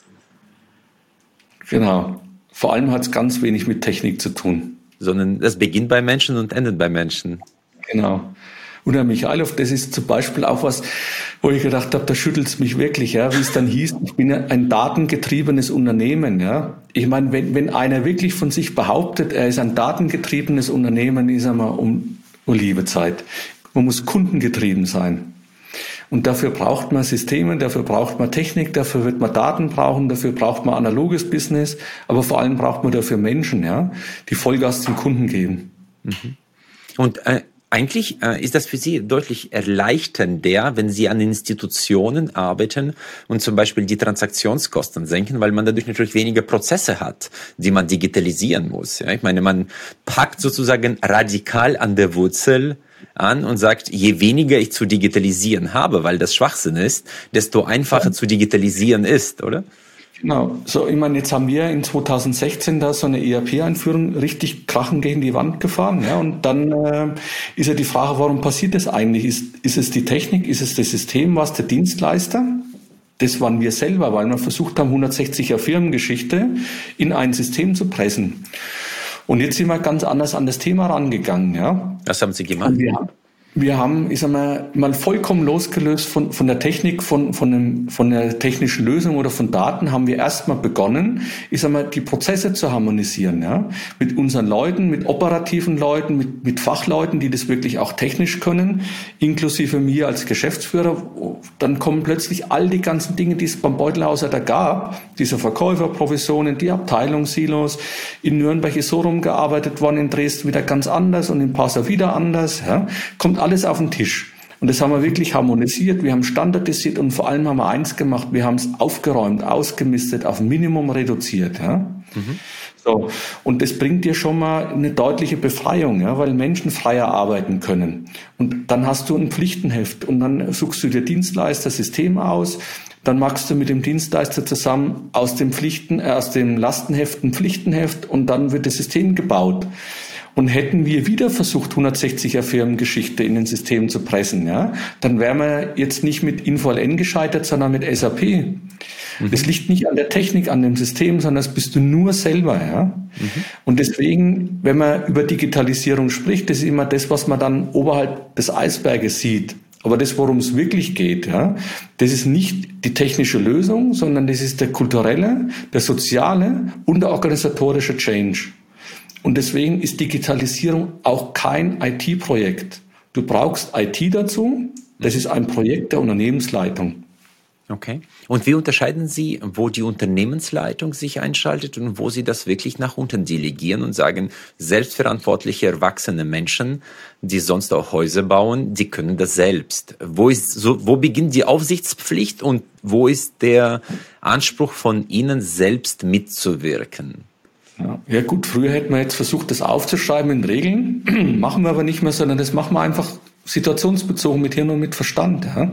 Genau. Vor allem hat es ganz wenig mit Technik zu tun. Sondern das beginnt bei Menschen und endet bei Menschen. Genau. Und Herr Michailov, das ist zum Beispiel auch was, wo ich gedacht habe, da schüttelt es mich wirklich, ja, wie es dann hieß, ich bin ein datengetriebenes Unternehmen, ja. Ich meine, wenn, wenn einer wirklich von sich behauptet, er ist ein datengetriebenes Unternehmen, ist er mal um, um liebe Zeit. Man muss kundengetrieben sein. Und dafür braucht man Systeme, dafür braucht man Technik, dafür wird man Daten brauchen, dafür braucht man analoges Business, aber vor allem braucht man dafür Menschen, ja, die Vollgas zum Kunden geben. Mhm. Und äh Eigentlich äh, ist das für Sie deutlich erleichternder, wenn Sie an Institutionen arbeiten und zum Beispiel die Transaktionskosten senken, weil man dadurch natürlich weniger Prozesse hat, die man digitalisieren muss. Ja, ich meine, man packt sozusagen radikal an der Wurzel an und sagt, je weniger ich zu digitalisieren habe, weil das Schwachsinn ist, desto einfacher zu digitalisieren ist, oder? Genau. So, ich meine, jetzt haben wir in zweitausendsechzehn da so eine E R P-Einführung richtig krachend gegen die Wand gefahren, ja. Und dann äh, ist ja die Frage, warum passiert das eigentlich? Ist, ist es die Technik? Ist es das System? Was der Dienstleister? Das waren wir selber, weil wir versucht haben, hundertsechziger Firmengeschichte in ein System zu pressen. Und jetzt sind wir ganz anders an das Thema rangegangen, ja. Was haben Sie gemacht? Wir haben, ich sag mal, mal vollkommen losgelöst von, von der Technik, von, von, einem, von der technischen Lösung oder von Daten, haben wir erstmal begonnen, ich sag mal, die Prozesse zu harmonisieren, ja. Mit unseren Leuten, mit operativen Leuten, mit, mit Fachleuten, die das wirklich auch technisch können, inklusive mir als Geschäftsführer. Dann kommen plötzlich all die ganzen Dinge, die es beim Beutelhauser da gab, diese Verkäuferprovisionen, die Abteilungssilos. In Nürnberg ist so rumgearbeitet worden, in Dresden wieder ganz anders und in Passau wieder anders, ja. Kommt alles auf den Tisch. Und das haben wir wirklich harmonisiert, wir haben standardisiert und vor allem haben wir eins gemacht, wir haben es aufgeräumt, ausgemistet, auf ein Minimum reduziert. Ja? Mhm. So. Und das bringt dir schon mal eine deutliche Befreiung, ja? Weil Menschen freier arbeiten können. Und dann hast du ein Pflichtenheft und dann suchst du dir Dienstleister, System aus, dann machst du mit dem Dienstleister zusammen aus dem Pflichten, äh, aus dem Lastenheft ein Pflichtenheft und dann wird das System gebaut. Und hätten wir wieder versucht, hundertsechziger Firmengeschichte in ein System zu pressen, ja, dann wären wir jetzt nicht mit Info L N gescheitert, sondern mit S A P. Mhm. Das liegt nicht an der Technik, an dem System, sondern das bist du nur selber, ja. Mhm. Und deswegen, wenn man über Digitalisierung spricht, das ist immer das, was man dann oberhalb des Eisberges sieht. Aber das, worum es wirklich geht, ja, das ist nicht die technische Lösung, sondern das ist der kulturelle, der soziale und der organisatorische Change. Und deswegen ist Digitalisierung auch kein I T-Projekt. Du brauchst I T dazu. Das ist ein Projekt der Unternehmensleitung. Okay. Und wie unterscheiden Sie, wo die Unternehmensleitung sich einschaltet und wo Sie das wirklich nach unten delegieren und sagen, selbstverantwortliche, erwachsene Menschen, die sonst auch Häuser bauen, die können das selbst. Wo ist so, wo beginnt die Aufsichtspflicht und wo ist der Anspruch von Ihnen, selbst mitzuwirken? Ja, ja gut, früher hätten wir jetzt versucht, das aufzuschreiben in Regeln, machen wir aber nicht mehr, sondern das machen wir einfach situationsbezogen mit Hirn und mit Verstand. Ja. Mhm.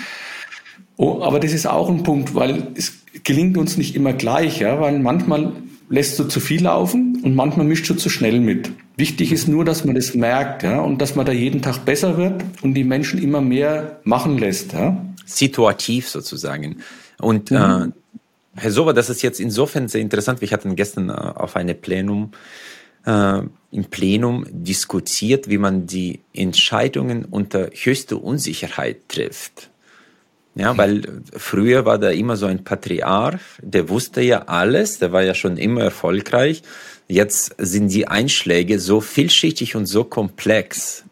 Oh, aber das ist auch ein Punkt, weil es gelingt uns nicht immer gleich, ja, weil manchmal lässt du zu viel laufen und manchmal mischst du zu schnell mit. Wichtig ist nur, dass man das merkt, ja, und dass man da jeden Tag besser wird und die Menschen immer mehr machen lässt. Ja. Situativ sozusagen. Und mhm. äh, Herr Sowa, das ist jetzt insofern sehr interessant. Wir hatten gestern äh, auf einem Plenum äh, im Plenum diskutiert, wie man die Entscheidungen unter höchster Unsicherheit trifft. Ja, weil früher war da immer so ein Patriarch, der wusste ja alles, der war ja schon immer erfolgreich. Jetzt sind die Einschläge so vielschichtig und so komplex.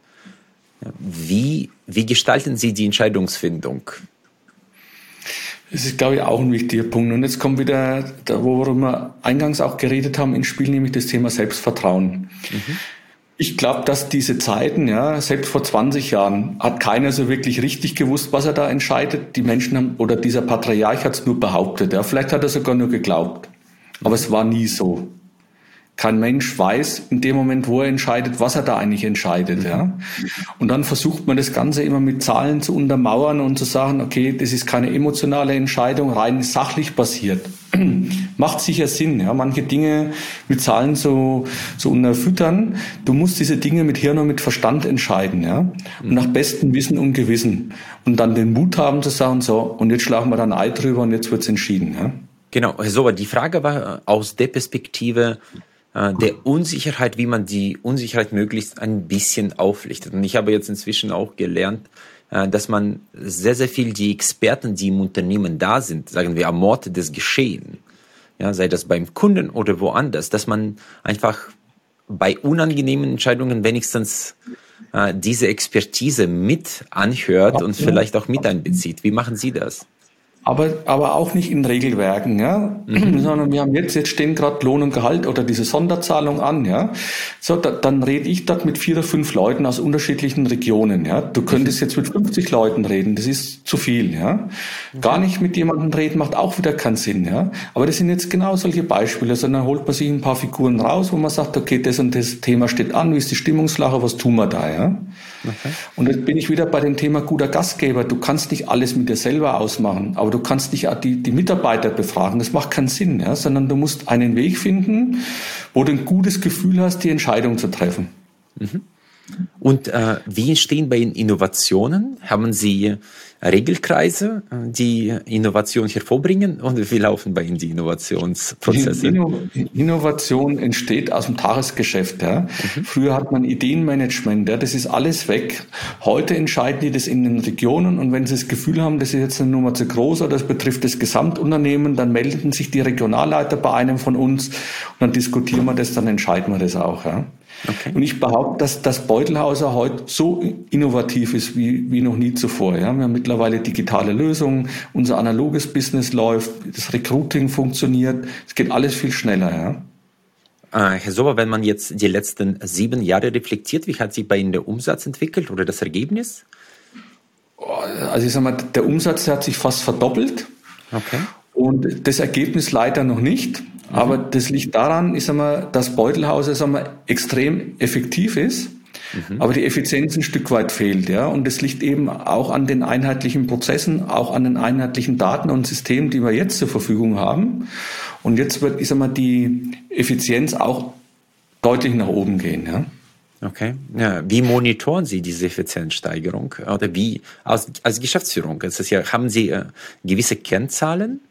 Wie, wie gestalten Sie die Entscheidungsfindung? Das ist, glaube ich, auch ein wichtiger Punkt. Und jetzt kommt wieder, da, worüber wir eingangs auch geredet haben, ins Spiel, nämlich das Thema Selbstvertrauen. Mhm. Ich glaube, dass diese Zeiten, ja, selbst vor zwanzig Jahren hat keiner so wirklich richtig gewusst, was er da entscheidet. Die Menschen haben, oder dieser Patriarch hat es nur behauptet. Ja, vielleicht hat er sogar nur geglaubt. Aber es war nie so. Kein Mensch weiß in dem Moment, wo er entscheidet, was er da eigentlich entscheidet. Ja. Und dann versucht man das Ganze immer mit Zahlen zu untermauern und zu sagen, okay, das ist keine emotionale Entscheidung, rein sachlich basiert. Macht sicher Sinn, ja, manche Dinge mit Zahlen so, so unterfüttern. Du musst diese Dinge mit Hirn und mit Verstand entscheiden, ja. Und nach bestem Wissen und Gewissen. Und dann den Mut haben zu sagen, so, und jetzt schlagen wir dann ein Ei drüber und jetzt wird's entschieden, ja. Genau, so, die Frage war aus der Perspektive der Unsicherheit, wie man die Unsicherheit möglichst ein bisschen auflichtet. Und ich habe jetzt inzwischen auch gelernt, dass man sehr, sehr viel die Experten, die im Unternehmen da sind, sagen wir am Ort des Geschehen, ja, sei das beim Kunden oder woanders, dass man einfach bei unangenehmen Entscheidungen wenigstens äh, diese Expertise mit anhört und vielleicht auch mit einbezieht. Wie machen Sie das? Aber, aber auch nicht in Regelwerken, ja, mhm. sondern wir haben jetzt, jetzt stehen gerade Lohn und Gehalt oder diese Sonderzahlung an, ja. So, da, dann rede ich dort mit vier oder fünf Leuten aus unterschiedlichen Regionen, ja. Du könntest jetzt mit fünfzig Leuten reden, das ist zu viel, ja. Mhm. Gar nicht mit jemandem reden macht auch wieder keinen Sinn, ja. Aber das sind jetzt genau solche Beispiele, sondern holt man sich ein paar Figuren raus, wo man sagt, okay, das und das Thema steht an, wie ist die Stimmungslage, was tun wir da, ja. Okay. Und jetzt bin ich wieder bei dem Thema guter Gastgeber. Du kannst nicht alles mit dir selber ausmachen, aber du kannst nicht die, die Mitarbeiter befragen. Das macht keinen Sinn, ja? Sondern du musst einen Weg finden, wo du ein gutes Gefühl hast, die Entscheidung zu treffen. Mhm. Und äh, wie entstehen bei Ihnen Innovationen? Haben Sie Regelkreise, die Innovation hervorbringen? Und wie laufen bei Ihnen die Innovationsprozesse? Inno- Innovation entsteht aus dem Tagesgeschäft. Ja. Mhm. Früher hat man Ideenmanagement, ja, das ist alles weg. Heute entscheiden die das in den Regionen und wenn sie das Gefühl haben, das ist jetzt eine Nummer zu groß oder das betrifft das Gesamtunternehmen, dann melden sich die Regionalleiter bei einem von uns und dann diskutieren wir das, dann entscheiden wir das auch. Ja. Okay. Und ich behaupte, dass das Beutelhauser heute so innovativ ist wie, wie noch nie zuvor. Ja. Wir haben mittlerweile digitale Lösungen, unser analoges Business läuft, das Recruiting funktioniert, es geht alles viel schneller. Ja. Äh, Herr Sober, wenn man jetzt die letzten sieben Jahre reflektiert, wie hat sich bei Ihnen der Umsatz entwickelt oder das Ergebnis? Also ich sag mal, der Umsatz hat sich fast verdoppelt. Okay. Und das Ergebnis leider noch nicht. Aber das liegt daran, ich sag mal, dass Beutelhaus ich sag mal, extrem effektiv ist, mhm. aber die Effizienz ein Stück weit fehlt. Ja? Und das liegt eben auch an den einheitlichen Prozessen, auch an den einheitlichen Daten und Systemen, die wir jetzt zur Verfügung haben. Und jetzt wird, ich sag mal, die Effizienz auch deutlich nach oben gehen. Ja? Okay. Ja, wie monitoren Sie diese Effizienzsteigerung? Oder wie als, als Geschäftsführung? Das ist ja, haben Sie äh, gewisse Kennzahlen?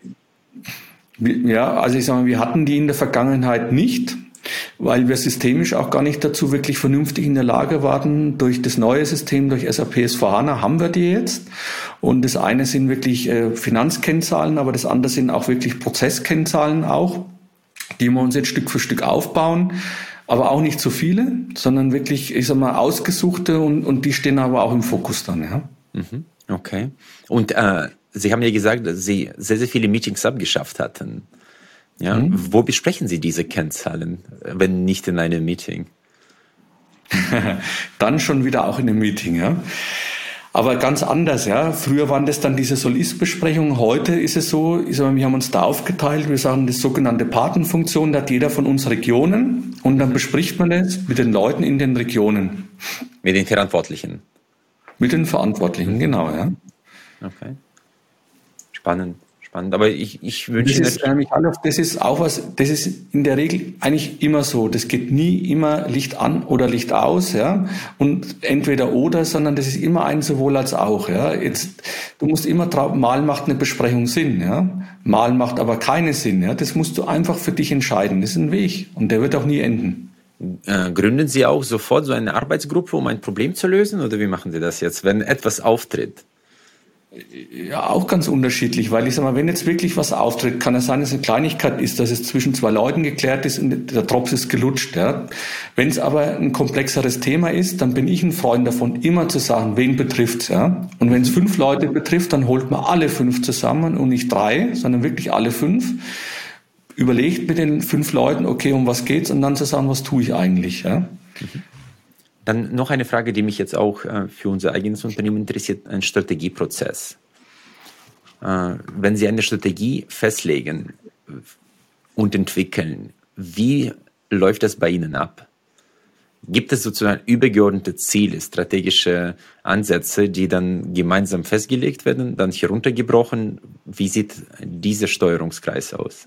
Ja, also ich sage mal, wir hatten die in der Vergangenheit nicht, weil wir systemisch auch gar nicht dazu wirklich vernünftig in der Lage waren. Durch das neue System, durch S A P S vier HANA haben wir die jetzt. Und das eine sind wirklich äh, Finanzkennzahlen, aber das andere sind auch wirklich Prozesskennzahlen auch, die wir uns jetzt Stück für Stück aufbauen. Aber auch nicht so viele, sondern wirklich, ich sag mal, ausgesuchte und, und die stehen aber auch im Fokus dann, ja. Mhm, okay. Und äh, Sie haben ja gesagt, dass Sie sehr, sehr viele Meetings abgeschafft hatten. Ja, mhm. Wo besprechen Sie diese Kennzahlen, wenn nicht in einem Meeting? Dann schon wieder auch in einem Meeting, ja. Aber ganz anders, ja. Früher waren das dann diese Soll-Ist-Besprechungen. Heute ist es so, ich sag mal, wir haben uns da aufgeteilt. Wir sagen, das sogenannte Patenfunktion, da hat jeder von uns Regionen und dann bespricht man das mit den Leuten in den Regionen. Mit den Verantwortlichen? Mit den Verantwortlichen, genau, ja. Okay. Spannend, spannend. Aber ich, ich wünsche das ist, äh, Michael, das ist auch was, das ist in der Regel eigentlich immer so. Das geht nie immer Licht an oder Licht aus, ja. Und entweder oder, sondern das ist immer ein sowohl als auch, ja. Jetzt, du musst immer trau- mal macht eine Besprechung Sinn, ja. Mal macht aber keinen Sinn, ja. Das musst du einfach für dich entscheiden. Das ist ein Weg und der wird auch nie enden. Äh, gründen Sie auch sofort so eine Arbeitsgruppe, um ein Problem zu lösen? Oder wie machen Sie das jetzt, wenn etwas auftritt? Ja, auch ganz unterschiedlich, weil ich sag mal, wenn jetzt wirklich was auftritt, kann es sein, dass es eine Kleinigkeit ist, dass es zwischen zwei Leuten geklärt ist und der Drops ist gelutscht. Ja. Wenn es aber ein komplexeres Thema ist, dann bin ich ein Freund davon, immer zu sagen, wen betrifft's. Ja. Und wenn es fünf Leute betrifft, dann holt man alle fünf zusammen und nicht drei, sondern wirklich alle fünf. Überlegt mit den fünf Leuten, okay, um was geht's, und dann zu sagen, was tue ich eigentlich. Ja. Mhm. Dann noch eine Frage, die mich jetzt auch äh, für unser eigenes Unternehmen interessiert, ein Strategieprozess. Äh, wenn Sie eine Strategie festlegen und entwickeln, wie läuft das bei Ihnen ab? Gibt es sozusagen übergeordnete Ziele, strategische Ansätze, die dann gemeinsam festgelegt werden, dann heruntergebrochen? Wie sieht dieser Steuerungskreis aus?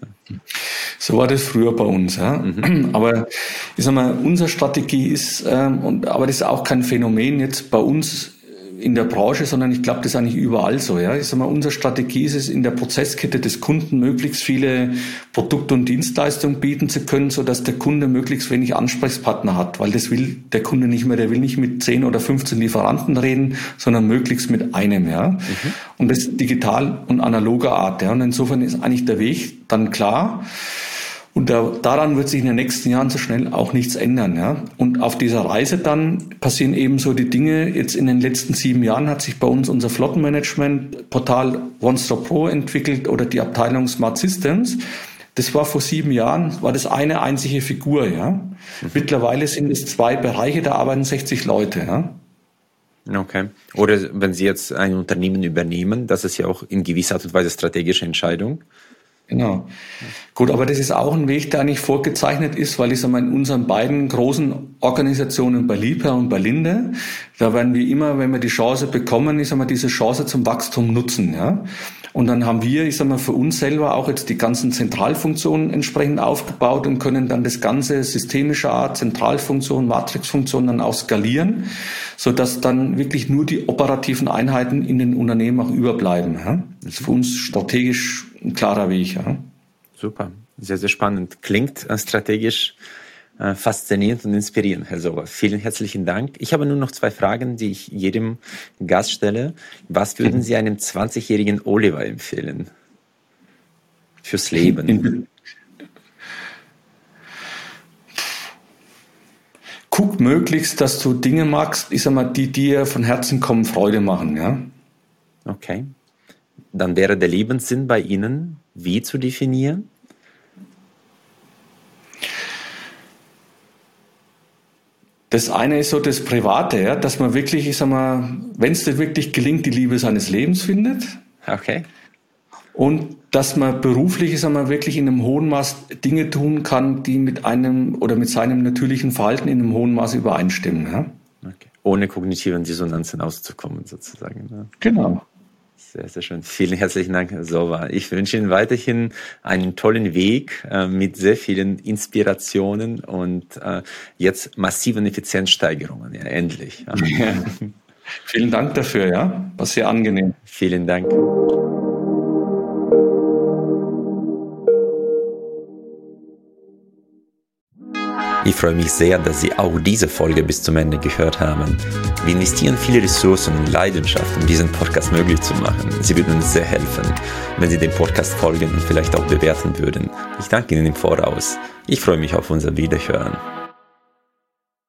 So war das früher bei uns. Ja. Mhm. Aber ich sag mal, unsere Strategie ist, ähm, und, aber das ist auch kein Phänomen jetzt bei uns in der Branche, sondern ich glaube, das ist eigentlich überall so. Ja. Ich sag mal, unsere Strategie ist es, in der Prozesskette des Kunden möglichst viele Produkte und Dienstleistungen bieten zu können, sodass der Kunde möglichst wenig Ansprechpartner hat, weil das will der Kunde nicht mehr. Der will nicht mit zehn oder fünfzehn Lieferanten reden, sondern möglichst mit einem. Ja. Mhm. Und das digital und analoger Art. Ja. Und insofern ist eigentlich der Weg dann klar. Und da, daran wird sich in den nächsten Jahren so schnell auch nichts ändern. Ja. Und auf dieser Reise dann passieren eben so die Dinge. Jetzt in den letzten sieben Jahren hat sich bei uns unser Flottenmanagement-Portal OneStop Pro entwickelt oder die Abteilung Smart Systems. Das war vor sieben Jahren, war das eine einzige Figur. Ja. Mhm. Mittlerweile sind es zwei Bereiche, da arbeiten sechzig Leute. Ja. Okay. Oder wenn Sie jetzt ein Unternehmen übernehmen, das ist ja auch in gewisser Art und Weise strategische Entscheidung. Genau. Gut, aber das ist auch ein Weg, der eigentlich vorgezeichnet ist, weil ich sage mal, in unseren beiden großen Organisationen bei Liebherr und bei Linde, da werden wir immer, wenn wir die Chance bekommen, ich sage mal, diese Chance zum Wachstum nutzen, ja. Und dann haben wir, ich sage mal, für uns selber auch jetzt die ganzen Zentralfunktionen entsprechend aufgebaut und können dann das ganze systemische Art, Zentralfunktion, Matrixfunktion dann auch skalieren, sodass dann wirklich nur die operativen Einheiten in den Unternehmen auch überbleiben. Ja? Das ist für uns strategisch ein klarer Weg. Ja? Super, sehr, sehr spannend. Klingt äh, strategisch äh, faszinierend und inspirierend, Herr Sowa. Vielen herzlichen Dank. Ich habe nur noch zwei Fragen, die ich jedem Gast stelle. Was würden mhm. Sie einem zwanzigjährigen Oliver empfehlen fürs Leben? In, Guck möglichst, dass du Dinge magst, ich sag mal, die dir von Herzen kommen, Freude machen. Ja? Okay. Dann wäre der Lebenssinn bei Ihnen wie zu definieren? Das eine ist so das Private, ja, dass man wirklich, ich sag mal, wenn es dir wirklich gelingt, die Liebe seines Lebens findet. Okay. Und dass man beruflich, ich sag mal, wirklich in einem hohen Maß Dinge tun kann, die mit einem oder mit seinem natürlichen Verhalten in einem hohen Maße übereinstimmen. Ja. Okay. Ohne kognitiven Dissonanzen auszukommen, sozusagen. Ja. Genau. Sehr, sehr schön. Vielen herzlichen Dank, Herr Sowa. Ich wünsche Ihnen weiterhin einen tollen Weg äh, mit sehr vielen Inspirationen und äh, jetzt massiven Effizienzsteigerungen. Ja, endlich. Ja. Ja. Vielen Dank dafür, ja. War sehr angenehm. Vielen Dank. Ich freue mich sehr, dass Sie auch diese Folge bis zum Ende gehört haben. Wir investieren viele Ressourcen und Leidenschaft, um diesen Podcast möglich zu machen. Sie würden uns sehr helfen, wenn Sie dem Podcast folgen und vielleicht auch bewerten würden. Ich danke Ihnen im Voraus. Ich freue mich auf unser Wiederhören.